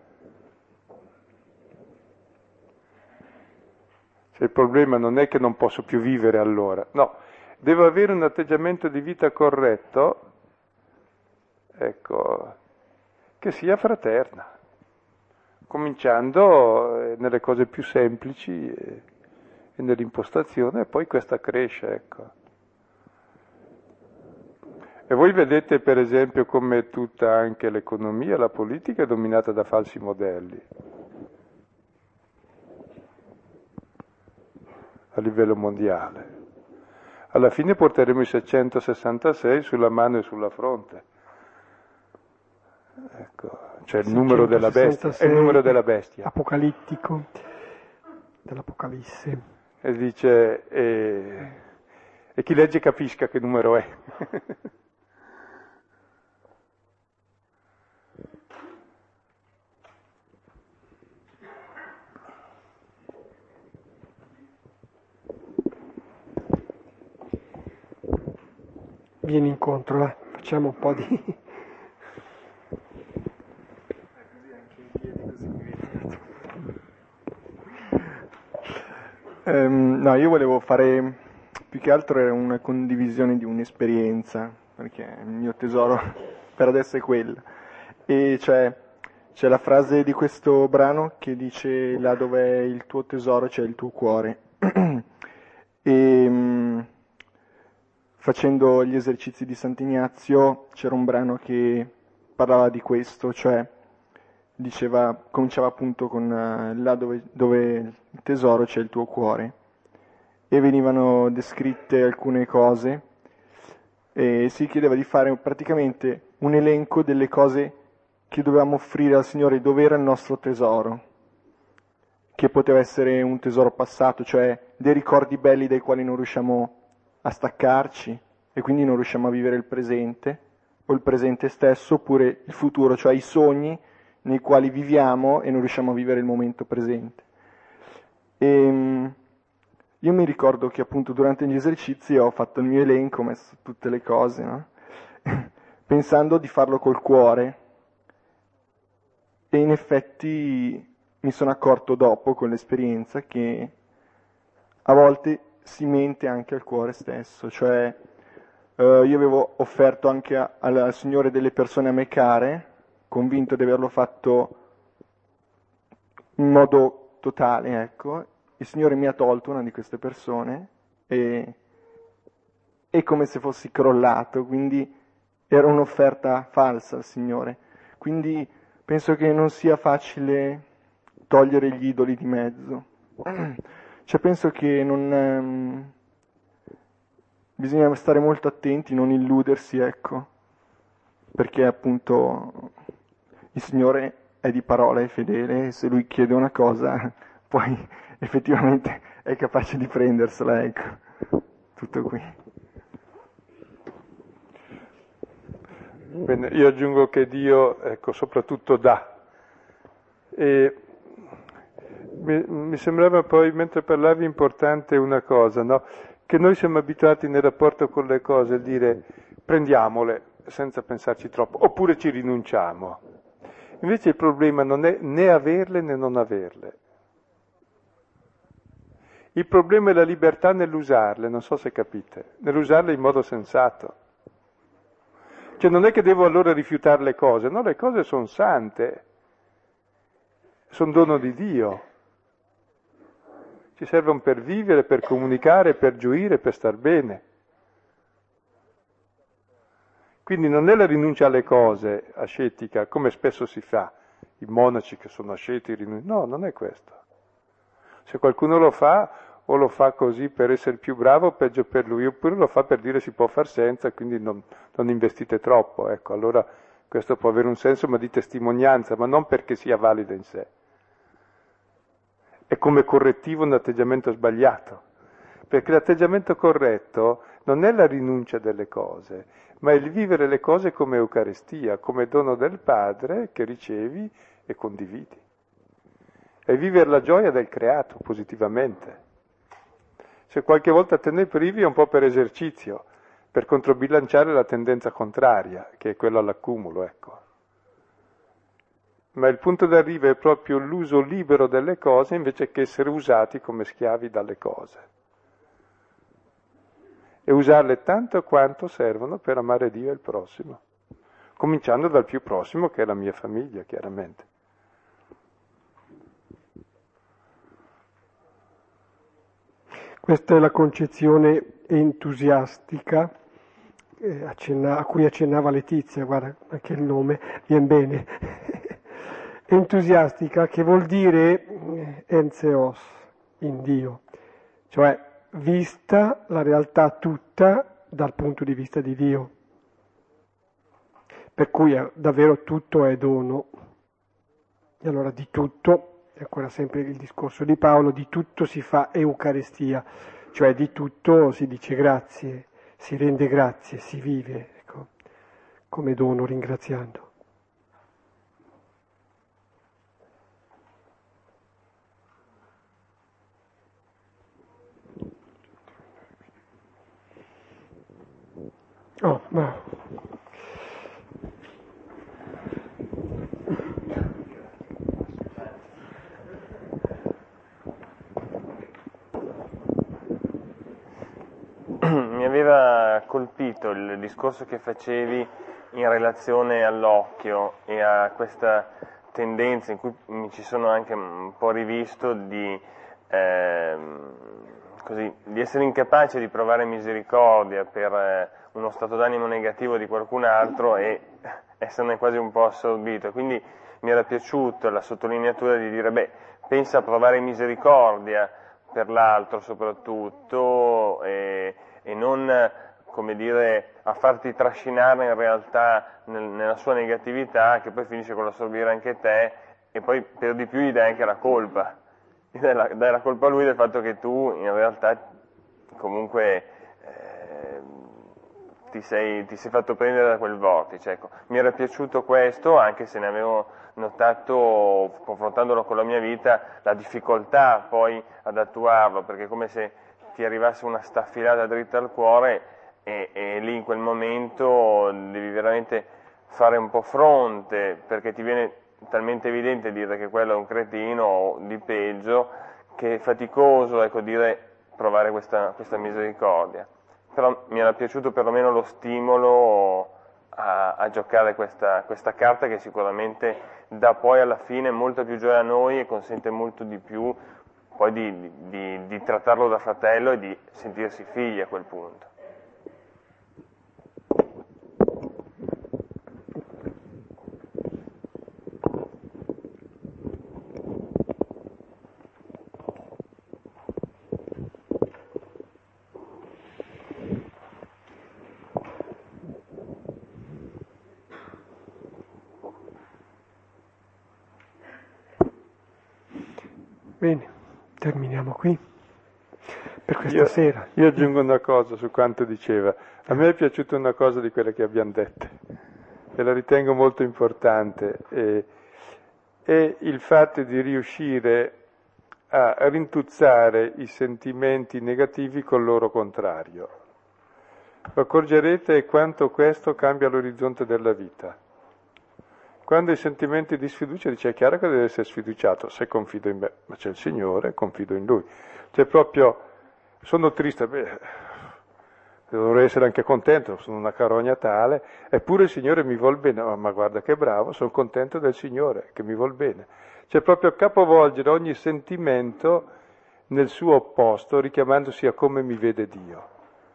Cioè, il problema non è che non posso più vivere allora, no, devo avere un atteggiamento di vita corretto, ecco, che sia fraterna, cominciando nelle cose più semplici e, e nell'impostazione, e poi questa cresce, ecco. E voi vedete per esempio come tutta anche l'economia, la politica è dominata da falsi modelli a livello mondiale. Alla fine porteremo i seicentosessantasei sulla mano e sulla fronte. Ecco, cioè il numero della bestia, è il numero della bestia. Apocalittico, dell'Apocalisse. E dice, e, e chi legge capisca che numero è. Vieni incontro, là. Facciamo un po' di... Um, no, io volevo fare più che altro una condivisione di un'esperienza, perché il mio tesoro per adesso è quella. E cioè, c'è la frase di questo brano che dice: là dove è il tuo tesoro c'è il tuo cuore. E um, facendo gli esercizi di Sant'Ignazio c'era un brano che parlava di questo, cioè diceva, cominciava appunto con uh, là dove, dove il tesoro c'è il tuo cuore, e venivano descritte alcune cose e si chiedeva di fare praticamente un elenco delle cose che dovevamo offrire al Signore, dove era il nostro tesoro, che poteva essere un tesoro passato, cioè dei ricordi belli dai quali non riusciamo a staccarci e quindi non riusciamo a vivere il presente, o il presente stesso, oppure il futuro, cioè i sogni nei quali viviamo e non riusciamo a vivere il momento presente. E io mi ricordo che appunto durante gli esercizi ho fatto il mio elenco, ho messo tutte le cose, no? Pensando di farlo col cuore, e in effetti mi sono accorto dopo, con l'esperienza, che a volte si mente anche al cuore stesso, cioè eh, io avevo offerto anche a, al Signore delle persone a me care, convinto di averlo fatto in modo totale, ecco, il Signore mi ha tolto una di queste persone e è come se fossi crollato, quindi era un'offerta falsa al Signore. Quindi penso che non sia facile togliere gli idoli di mezzo. Cioè penso che non ehm, bisogna stare molto attenti, non illudersi, ecco, perché appunto il Signore è di parola, è fedele, e se Lui chiede una cosa, poi effettivamente è capace di prendersela, ecco. Tutto qui. Bene, io aggiungo che Dio, ecco, soprattutto dà. E mi, mi sembrava poi, mentre parlavi, importante una cosa, no? Che noi siamo abituati nel rapporto con le cose a dire prendiamole senza pensarci troppo, oppure ci rinunciamo. Invece il problema non è né averle né non averle. Il problema è la libertà nell'usarle, non so se capite, nell'usarle in modo sensato. Cioè non è che devo allora rifiutare le cose, no, le cose sono sante, sono dono di Dio. Ci servono per vivere, per comunicare, per gioire, per star bene. Quindi non è la rinuncia alle cose ascetica, come spesso si fa, i monaci che sono asceti rinunciano, no, non è questo. Se qualcuno lo fa, o lo fa così per essere più bravo, o peggio per lui, oppure lo fa per dire si può far senza, quindi non, non investite troppo. Ecco, allora questo può avere un senso, ma di testimonianza, ma non perché sia valido in sé. È come correttivo un atteggiamento sbagliato, perché l'atteggiamento corretto non è la rinuncia delle cose, ma è il vivere le cose come Eucaristia, come dono del Padre che ricevi e condividi. È vivere la gioia del creato positivamente. Se qualche volta te ne privi è un po' per esercizio, per controbilanciare la tendenza contraria, che è quella all'accumulo, ecco. Ma il punto d'arrivo è proprio l'uso libero delle cose invece che essere usati come schiavi dalle cose. E usarle tanto quanto servono per amare Dio e il prossimo, cominciando dal più prossimo che è la mia famiglia, chiaramente. Questa è la concezione entusiastica eh, accenna, a cui accennava Letizia, guarda anche il nome, viene bene. Entusiastica che vuol dire entheos, in Dio, cioè vista la realtà tutta dal punto di vista di Dio. Per cui è, davvero tutto è dono. E allora di tutto, è ancora sempre il discorso di Paolo, di tutto si fa Eucaristia, cioè di tutto si dice grazie, si rende grazie, si vive, ecco, come dono ringraziando. Oh, ma... Mi aveva colpito il discorso che facevi in relazione all'occhio e a questa tendenza in cui mi ci sono anche un po' rivisto di, eh, così, di essere incapace di provare misericordia per eh, uno stato d'animo negativo di qualcun altro e esserne quasi un po' assorbito. Quindi mi era piaciuta la sottolineatura di dire, beh, pensa a provare misericordia per l'altro soprattutto e, e non, come dire, a farti trascinare in realtà nel, nella sua negatività che poi finisce con l'assorbire anche te e poi per di più gli dai anche la colpa, gli dai la, dai la colpa a lui del fatto che tu in realtà comunque eh, ti, sei, ti sei fatto prendere da quel vortice. Ecco, mi era piaciuto questo anche se ne avevo notato, confrontandolo con la mia vita, la difficoltà poi ad attuarlo, perché è come se ti arrivasse una staffilata dritta al cuore e, e lì in quel momento devi veramente fare un po' fronte, perché ti viene talmente evidente dire che quello è un cretino o di peggio, che è faticoso, ecco, dire, provare questa, questa misericordia. Però mi era piaciuto perlomeno lo stimolo a, a giocare questa, questa carta, che sicuramente dà poi alla fine molta più gioia a noi e consente molto di più poi di, di, di trattarlo da fratello e di sentirsi figli a quel punto. Bene, terminiamo qui per questa io, sera. Io aggiungo una cosa su quanto diceva. A me è piaciuta una cosa di quelle che abbiamo dette, e la ritengo molto importante, e, è il fatto di riuscire a rintuzzare i sentimenti negativi col loro contrario. Lo accorgerete quanto questo cambia l'orizzonte della vita. Quando i sentimenti di sfiducia, dice, è chiaro che deve essere sfiduciato, se confido in me, ma c'è il Signore, confido in Lui. Cioè proprio, sono triste, beh, dovrei essere anche contento, sono una carogna tale, eppure il Signore mi vuol bene, oh, ma guarda che bravo, sono contento del Signore, che mi vuol bene. Cioè proprio capovolgere ogni sentimento nel suo opposto, richiamandosi a come mi vede Dio.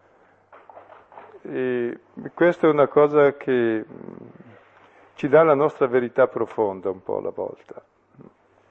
E questa è una cosa che ci dà la nostra verità profonda un po' alla volta.